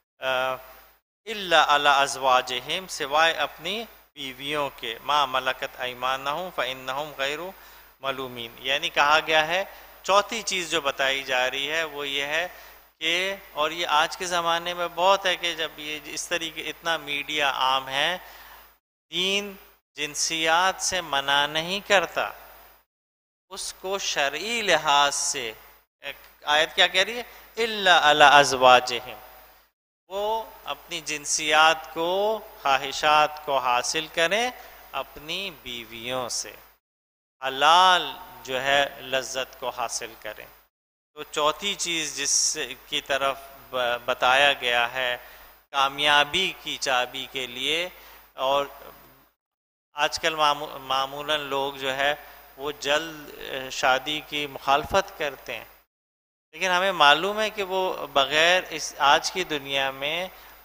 الا علی ازواجہم، سوائے اپنی بیویوں کے، ما ملکت ایمانہم فانہم غیر ملومین، یعنی کہا گیا ہے چوتھی چیز جو بتائی جا رہی ہے وہ یہ ہے کہ، اور یہ آج کے زمانے میں بہت ہے کہ جب یہ اس طریقے اتنا میڈیا عام ہے، دین جنسیات سے منع نہیں کرتا، اس کو شرعی لحاظ سے آیت کیا کہہ رہی ہے الا علی ازواجہم، وہ اپنی جنسیات کو، خواہشات کو حاصل کریں اپنی بیویوں سے، حلال جو ہے لذت کو حاصل کریں۔ تو چوتھی چیز جس کی طرف بتایا گیا ہے کامیابی کی چابی کے لیے، اور آج کل معمولاً لوگ جو ہے وہ جلد شادی کی مخالفت کرتے ہیں، لیکن ہمیں معلوم ہے کہ وہ بغیر اس آج کی دنیا میں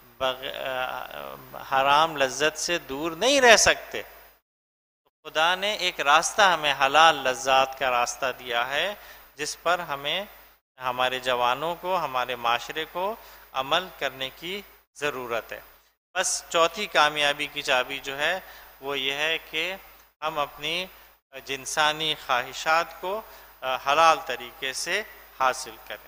حرام لذت سے دور نہیں رہ سکتے۔ خدا نے ایک راستہ ہمیں حلال لذات کا راستہ دیا ہے، جس پر ہمیں ہمارے جوانوں کو، ہمارے معاشرے کو عمل کرنے کی ضرورت ہے۔ بس چوتھی کامیابی کی چابی جو ہے وہ یہ ہے کہ ہم اپنی جنسانی خواہشات کو حلال طریقے سے حاصل کریں۔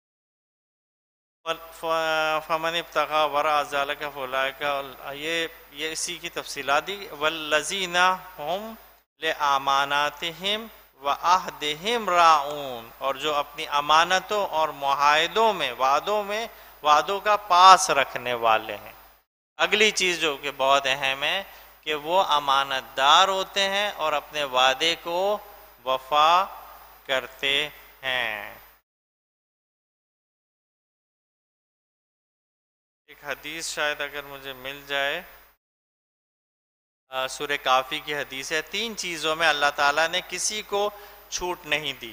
فمن ابتغى وراء ذلك فاولئك، یہ اسی کی تفصیلات دی، والذین هم لاماناتهم وعہدهم راعون، اور جو اپنی امانتوں اور معاہدوں میں، وعدوں کا پاس رکھنے والے ہیں۔ اگلی چیز جو کہ بہت اہم ہے کہ وہ امانت دار ہوتے ہیں اور اپنے وعدے کو وفا کرتے ہیں۔ ایک حدیث شاید اگر مجھے مل جائے، سورہ کافی کی حدیث ہے، 3 چیزوں میں اللہ تعالیٰ نے کسی کو چھوٹ نہیں دی۔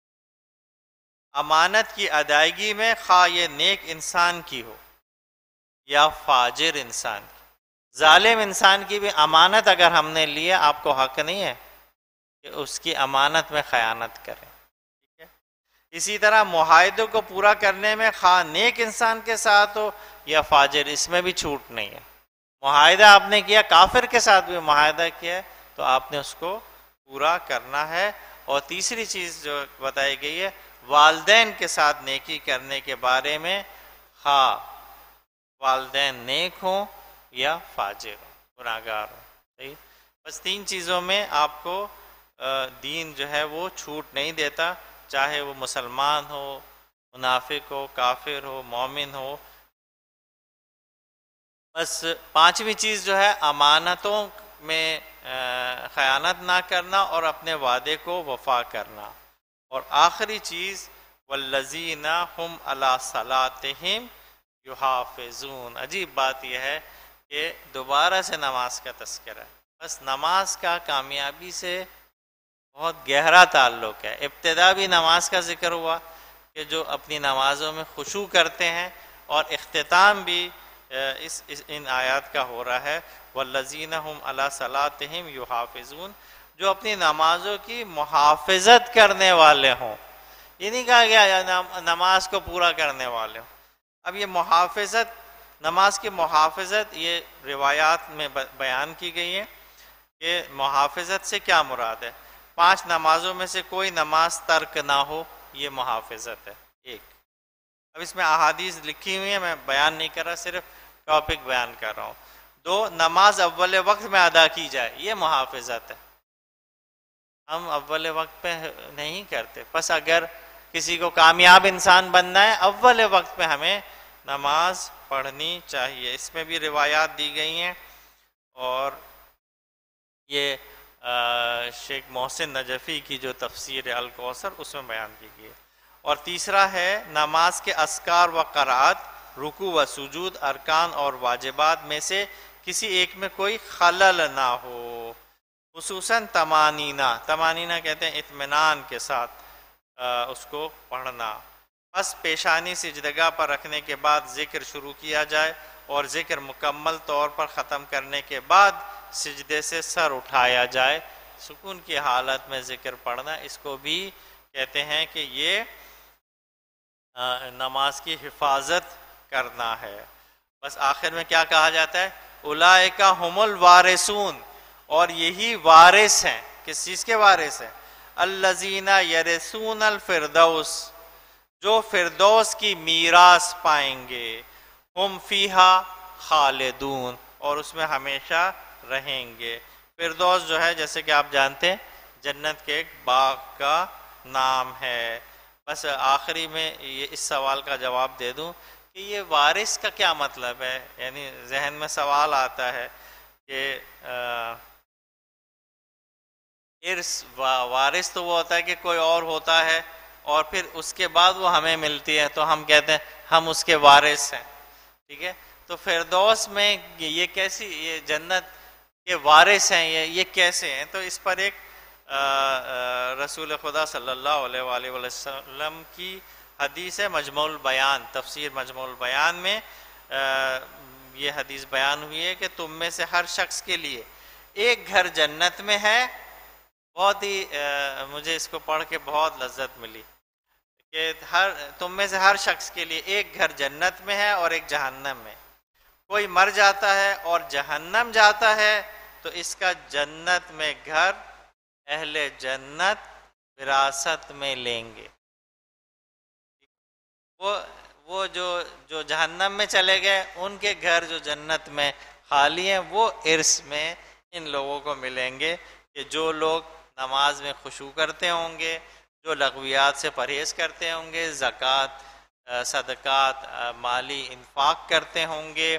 امانت کی ادائیگی میں، خواہ یہ نیک انسان کی ہو یا فاجر انسان کی۔ ظالم انسان کی بھی امانت اگر ہم نے لی ہے، آپ کو حق نہیں ہے کہ اس کی امانت میں خیانت کریں، ٹھیک ہے۔ اسی طرح معاہدوں کو پورا کرنے میں، خواہ نیک انسان کے ساتھ ہو یا فاجر، اس میں بھی چھوٹ نہیں ہے۔ معاہدہ آپ نے کیا، کافر کے ساتھ بھی معاہدہ کیا ہے تو آپ نے اس کو پورا کرنا ہے۔ اور تیسری چیز جو بتائی گئی ہے والدین کے ساتھ نیکی کرنے کے بارے میں، خواہ والدین نیک ہوں یا فاجر ہوں، گناہگار ہوں، صحیح۔ بس 3 چیزوں میں آپ کو دین جو ہے وہ چھوٹ نہیں دیتا، چاہے وہ مسلمان ہو، منافق ہو، کافر ہو، مومن ہو، بس پانچویں چیز جو ہے امانتوں میں خیانت نہ کرنا اور اپنے وعدے کو وفا کرنا، اور آخری چیز والذین ہم علی صلاتہم یحافظون۔ عجیب بات یہ ہے کہ دوبارہ سے نماز کا تذکرہ ہے، بس نماز کا کامیابی سے بہت گہرا تعلق ہے۔ ابتدا بھی نماز کا ذکر ہوا کہ جو اپنی نمازوں میں خشوع کرتے ہیں، اور اختتام بھی ان آیات کا ہو رہا ہے والذین ہم علی صلاتہم یحافظون، جو اپنی نمازوں کی محافظت کرنے والے ہوں۔ یہ نہیں کہا گیا نماز کو پورا کرنے والے ہوں۔ اب یہ محافظت، نماز کی محافظت یہ روایات میں بیان کی گئی ہے کہ محافظت سے کیا مراد ہے۔ 5 نمازوں میں سے کوئی نماز ترک نہ ہو، یہ محافظت ہے ایک۔ اب اس میں احادیث لکھی ہوئی ہیں، میں بیان نہیں کر رہا، صرف ٹاپک بیان کر رہا ہوں۔ 2 نماز اول وقت میں ادا کی جائے، یہ محافظت ہے۔ ہم اول وقت پہ نہیں کرتے، بس اگر کسی کو کامیاب انسان بننا ہے اول وقت پہ ہمیں نماز پڑھنی چاہیے۔ اس میں بھی روایات دی گئی ہیں، اور یہ شیخ محسن نجفی کی جو تفسیر الکوثر اس میں بیان کی گئی ہے۔ اور تیسرا ہے نماز کے اذکار و قرات، رکوع و سجود، ارکان اور واجبات میں سے کسی ایک میں کوئی خلل نہ ہو، خصوصاً تمانینہ کہتے ہیں اطمینان کے ساتھ اس کو پڑھنا۔ بس پیشانی سجدگاہ پر رکھنے کے بعد ذکر شروع کیا جائے، اور ذکر مکمل طور پر ختم کرنے کے بعد سجدے سے سر اٹھایا جائے۔ سکون کی حالت میں ذکر پڑھنا، اس کو بھی کہتے ہیں کہ یہ نماز کی حفاظت کرنا ہے۔ بس آخر میں کیا کہا جاتا ہے؟ اولئک ھم الوارثون، اور یہی وارث ہیں۔ کس چیز کے وارث ہیں؟ الذین یرثون الفردوس، جو فردوس کی میراث پائیں گے، ہم فیہا خالدون، اور اس میں ہمیشہ رہیں گے۔ فردوس جو ہے جیسے کہ آپ جانتے ہیں جنت کے ایک باغ کا نام ہے۔ بس آخری میں یہ اس سوال کا جواب دے دوں کہ یہ وارث کا کیا مطلب ہے؟ یعنی ذہن میں سوال آتا ہے کہ وارث تو وہ ہوتا ہے کہ کوئی اور ہوتا ہے اور پھر اس کے بعد وہ ہمیں ملتی ہے، تو ہم کہتے ہیں ہم اس کے وارث ہیں، ٹھیک ہے؟ تو فردوس میں یہ کیسی، یہ جنت کے وارث ہیں، یہ کیسے ہیں؟ تو اس پر ایک رسول خدا صلی اللہ علیہ وآلہ وسلم کی حدیث ہے، مجموع البیان، تفسیر مجموع البیان میں یہ حدیث بیان ہوئی ہے کہ تم میں سے ہر شخص کے لیے ایک گھر جنت میں ہے۔ بہت ہی مجھے اس کو پڑھ کے بہت لذت ملی کہ تم میں سے ہر شخص کے لیے ایک گھر جنت میں ہے اور ایک جہنم میں۔ کوئی مر جاتا ہے اور جہنم جاتا ہے تو اس کا جنت میں گھر اہل جنت وراثت میں لیں گے۔ وہ جو جہنم میں چلے گئے ان کے گھر جو جنت میں خالی ہیں وہ ارث میں ان لوگوں کو ملیں گے، کہ جو لوگ نماز میں خشوع کرتے ہوں گے، جو لغویات سے پرہیز کرتے ہوں گے، زکوٰۃ، صدقات، مالی انفاق کرتے ہوں گے،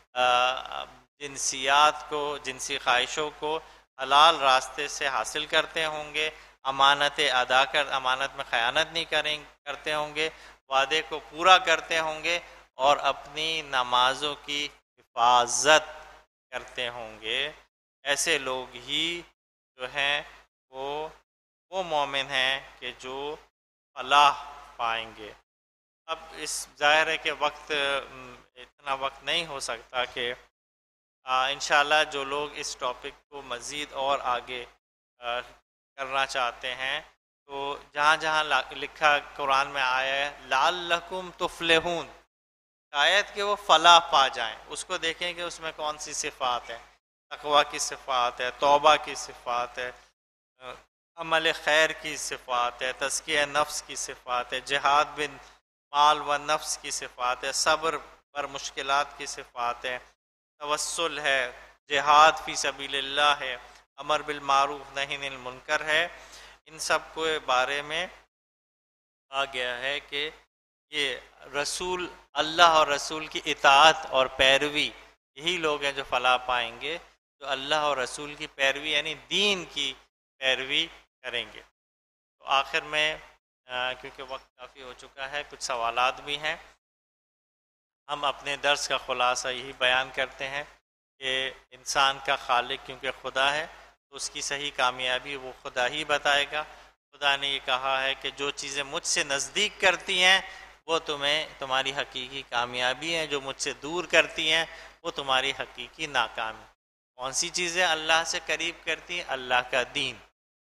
جنسیات کو، جنسی خواہشوں کو حلال راستے سے حاصل کرتے ہوں گے، امانت میں خیانت نہیں کرتے ہوں گے، وعدے کو پورا کرتے ہوں گے، اور اپنی نمازوں کی حفاظت کرتے ہوں گے۔ ایسے لوگ ہی جو ہیں وہ مومن ہیں کہ جو فلاح پائیں گے۔ اب اس ظاہر ہے کہ اتنا وقت نہیں ہو سکتا کہ انشاءاللہ جو لوگ اس ٹاپک کو مزید اور آگے کرنا چاہتے ہیں تو جہاں جہاں لکھا قرآن میں آیا ہے لعلکم تفلحون، شاید کہ وہ فلاح پا جائیں، اس کو دیکھیں کہ اس میں کون سی صفات ہے، تقویٰ کی صفات ہے، توبہ کی صفات ہے، عمل خیر کی صفات ہے، تزکیہ نفس کی صفات ہے، جہاد بن مال و نفس کی صفات ہے، صبر پر مشکلات کی صفات ہے، توسل ہے، جہاد فی سبیل اللہ ہے، امر بالمعروف نہی عن المنکر ہے۔ ان سب کے بارے میں کہا گیا ہے کہ یہ رسول، اللہ اور رسول کی اطاعت اور پیروی یہی لوگ ہیں جو فلاح پائیں گے، جو اللہ اور رسول کی پیروی یعنی دین کی پیروی کریں گے۔ تو آخر میں کیونکہ وقت کافی ہو چکا ہے، کچھ سوالات بھی ہیں، ہم اپنے درس کا خلاصہ یہی بیان کرتے ہیں کہ انسان کا خالق کیونکہ خدا ہے تو اس کی صحیح کامیابی وہ خدا ہی بتائے گا۔ خدا نے یہ کہا ہے کہ جو چیزیں مجھ سے نزدیک کرتی ہیں وہ تمہاری حقیقی کامیابی ہیں، جو مجھ سے دور کرتی ہیں وہ تمہاری حقیقی ناکامی۔ کون سی چیزیں اللہ سے قریب کرتی ہیں؟ اللہ کا دین،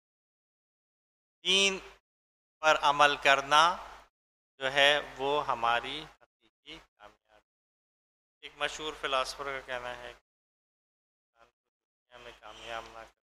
دین پر عمل کرنا جو ہے وہ ہماری حقیقی کامیابی۔ ایک مشہور فلاسفر کا کہنا ہے کہ انسان کو دنیا میں کامیاب نہ کر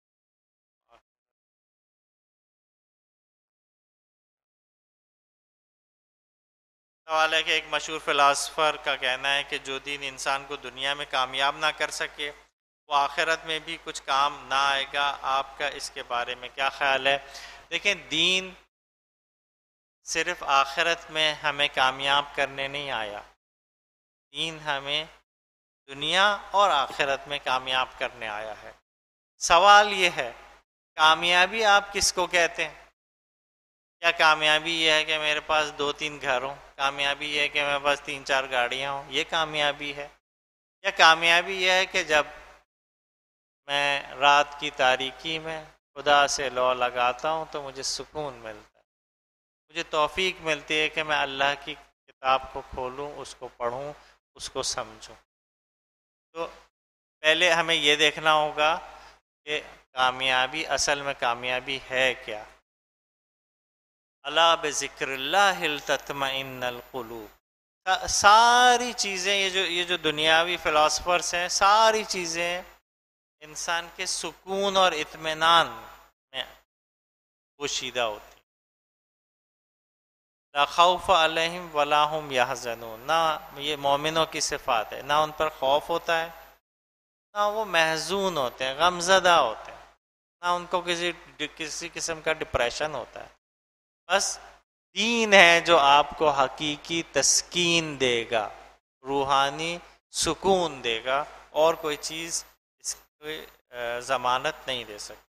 سوال ہے کہ ایک مشہور فلاسفر کا کہنا ہے کہ جو دین انسان کو دنیا میں کامیاب نہ کر سکے وہ آخرت میں بھی کچھ کام نہ آئے گا۔ آپ کا اس کے بارے میں کیا خیال ہے؟ دیکھیں، دین صرف آخرت میں ہمیں کامیاب کرنے نہیں آیا، دین ہمیں دنیا اور آخرت میں کامیاب کرنے آیا ہے۔ سوال یہ ہے کامیابی آپ کس کو کہتے ہیں؟ کیا کامیابی یہ ہے کہ میرے پاس 2-3 گھر ہوں؟ کامیابی یہ ہے کہ میرے پاس 3-4 گاڑیاں ہوں؟ یہ کامیابی ہے؟ یا کامیابی یہ ہے کہ جب میں رات کی تاریکی میں خدا سے لو لگاتا ہوں تو مجھے سکون ملتا ہے، مجھے توفیق ملتی ہے کہ میں اللہ کی کتاب کو کھولوں، اس کو پڑھوں، اس کو سمجھوں۔ تو پہلے ہمیں یہ دیکھنا ہوگا کہ کامیابی اصل میں کامیابی ہے کیا؟ الا بذکر اللہ تطمئن القلوب۔ ساری چیزیں یہ جو دنیاوی فلاسفرس ہیں، ساری چیزیں انسان کے سکون اور اطمینان میں پوشیدہ ہوتی ہیں۔ لا خوف علیہم ولا هم یحزنون، نہ یہ مومنوں کی صفات ہے، نہ ان پر خوف ہوتا ہے، نہ وہ محزون ہوتے ہیں، غم زدہ ہوتے ہیں، نہ ان کو کسی قسم کا ڈپریشن ہوتا ہے۔ بس دین ہے جو آپ کو حقیقی تسکین دے گا، روحانی سکون دے گا، اور کوئی چیز اس کی ضمانت نہیں دے سکتی۔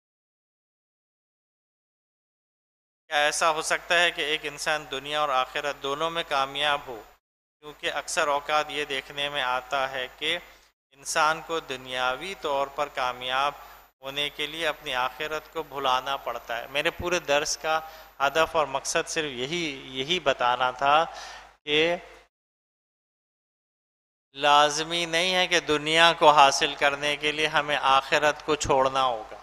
کیا ایسا ہو سکتا ہے کہ ایک انسان دنیا اور آخرت دونوں میں کامیاب ہو؟ کیونکہ اکثر اوقات یہ دیکھنے میں آتا ہے کہ انسان کو دنیاوی طور پر کامیاب ہونے کے لیے اپنی آخرت کو بھلانا پڑتا ہے۔ میرے پورے درس کا ہدف اور مقصد صرف یہی بتانا تھا کہ لازمی نہیں ہے کہ دنیا کو حاصل کرنے کے لیے ہمیں آخرت کو چھوڑنا ہوگا۔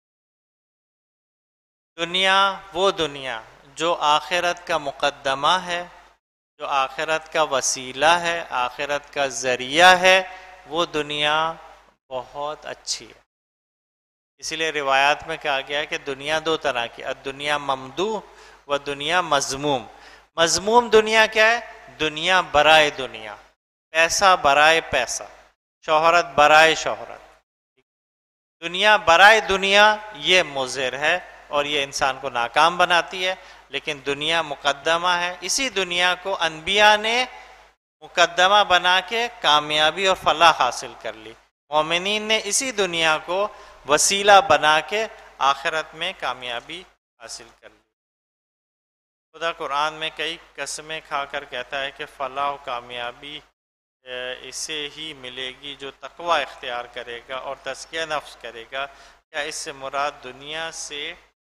وہ دنیا جو آخرت کا مقدمہ ہے، جو آخرت کا وسیلہ ہے، آخرت کا ذریعہ ہے، وہ دنیا بہت اچھی ہے۔ اسی لیے روایات میں کہا گیا ہے کہ دنیا 2 طرح کی، الدنیا ممدوح و دنیا مذموم۔ مذموم دنیا کیا ہے؟ دنیا برائے دنیا، پیسہ برائے پیسہ، شہرت برائے شہرت۔ دنیا برائے دنیا یہ مضر ہے اور یہ انسان کو ناکام بناتی ہے، لیکن دنیا مقدمہ ہے۔ اسی دنیا کو انبیاء نے مقدمہ بنا کے کامیابی اور فلاح حاصل کر لی، مومنین نے اسی دنیا کو وسیلہ بنا کے آخرت میں کامیابی حاصل کر لی۔ خدا قرآن میں کئی قسمیں کھا کر کہتا ہے کہ فلاح و کامیابی اسے ہی ملے گی جو تقوی اختیار کرے گا اور تزکیہ نفس کرے گا۔ کیا اس سے مراد دنیا سے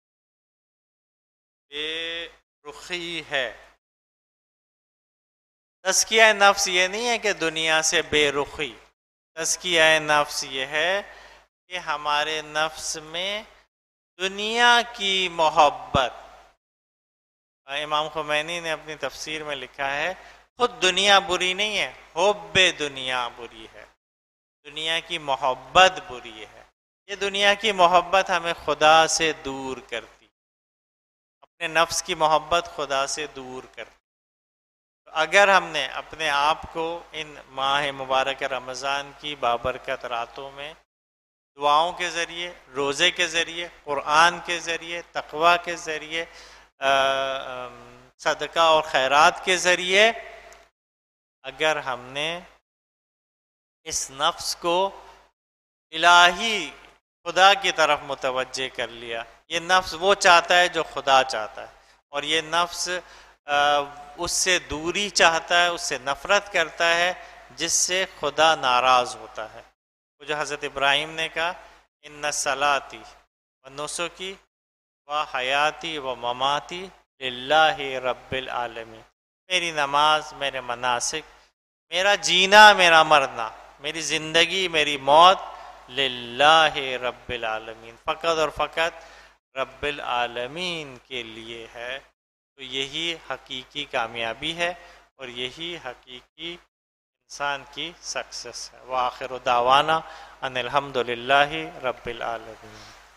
بے رخی ہے؟ تزکیہ نفس یہ نہیں ہے کہ دنیا سے بے رخی، تزکیہ نفس یہ ہے کہ ہمارے نفس میں دنیا کی محبت، امام خمینی نے اپنی تفسیر میں لکھا ہے خود دنیا بری نہیں ہے، حب دنیا بری ہے، دنیا کی محبت بری ہے۔ یہ دنیا کی محبت ہمیں خدا سے دور کرتی، اپنے نفس کی محبت خدا سے دور کرتی۔ اگر ہم نے اپنے آپ کو ان ماہ مبارک رمضان کی بابرکت راتوں میں دعاؤں کے ذریعے، روزے کے ذریعے، قرآن کے ذریعے، تقوی کے ذریعے، صدقہ اور خیرات کے ذریعے اگر ہم نے اس نفس کو الہی خدا کی طرف متوجہ کر لیا. یہ نفس وہ چاہتا ہے جو خدا چاہتا ہے، اور یہ نفس اس سے دوری چاہتا ہے، اس سے نفرت کرتا ہے جس سے خدا ناراض ہوتا ہے. وہ جو حضرت ابراہیم نے کہا ان صلاتی و نسکی و حیاتی و مماتی للہ رب العالمین، میری نماز، میرے مناسک، میرا جینا، میرا مرنا، میری زندگی، میری موت للہ رب العالمین، فقط اور فقط رب العالمین کے لیے ہے. تو یہی حقیقی کامیابی ہے اور یہی حقیقی انسان کی سکسس ہے. وآخر دعوانا ان الحمد للہ رب العالمین.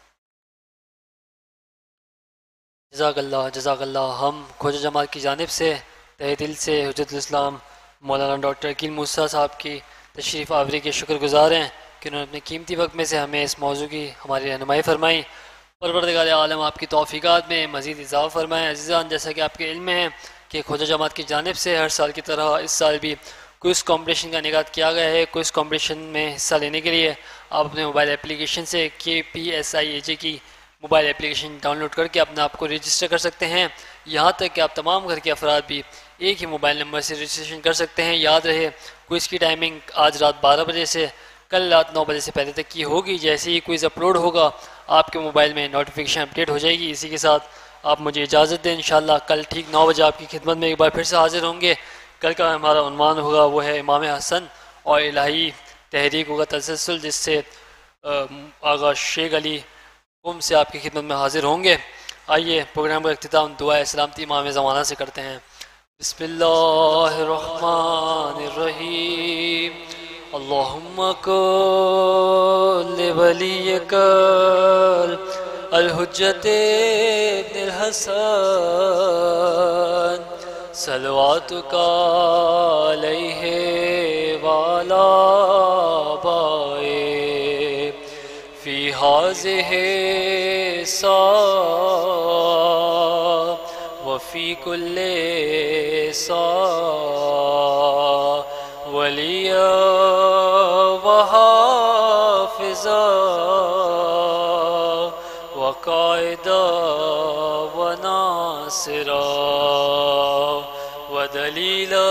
جزاک اللہ، جزاک اللہ. ہم کھوجا جماعت کی جانب سے تہ دل سے حجت الاسلام مولانا ڈاکٹر عقیل موسیٰ صاحب کی تشریف آوری کے شکر گزار ہیں کہ انہوں نے اپنے قیمتی وقت میں سے ہمیں اس موضوع کی ہماری رہنمائی فرمائی. پروردگار عالم آپ کی توفیقات میں مزید اضافہ فرمائیں. عزیزان، جیسا کہ آپ کے علم میں ہے کہ کھوجا جماعت کی جانب سے ہر سال کی طرح اس سال بھی کوئز کمپٹیشن کا انعقاد کیا گیا ہے. کوئز کمپٹیشن میں حصہ لینے کے لیے آپ اپنے موبائل اپلیکیشن سے KPSIAJ کی موبائل اپلیکیشن ڈاؤن لوڈ کر کے اپنے آپ کو رجسٹر کر سکتے ہیں. یہاں تک کہ آپ تمام گھر کے افراد بھی ایک ہی موبائل نمبر سے رجسٹریشن کر سکتے ہیں. یاد رہے کوئز کی ٹائمنگ آج رات 12 بجے سے کل رات 9 بجے سے پہلے تک کی ہوگی. جیسے ہی کوئز اپلوڈ ہوگا آپ کے موبائل میں نوٹیفیکیشن اپڈیٹ ہو جائے گی. اسی کے ساتھ آپ مجھے اجازت دیں، انشاءاللہ کل ٹھیک 9 بجے آپ کی خدمت میں ایک بار پھر سے حاضر ہوں گے. کل کا ہمارا عنوان ہوگا وہ ہے امام حسن اور الہی تحریک ہوگا تسلسل، جس سے آغا شیخ علی قم سے آپ کی خدمت میں حاضر ہوں گے. آئیے پروگرام کا اختتام دعائے سلامتی امام زمانہ سے کرتے ہیں. بسم اللہ الرحمن الرحیم. اللہم کل ولیک الحجت ابن الحسن صلواتک علیہ وعلی آبائہ فی ہذہ الساعة وفی کل ساعة ولیا وحافظا وقائدا وناصرا ودلیلا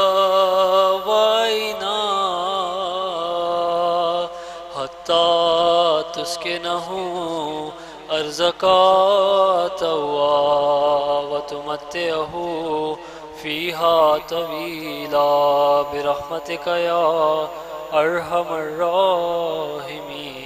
وعینا حتی تسکنہ ارزقا توا وتمتعہ فیہا طویلا برحمتک یا ارحم الراحمین.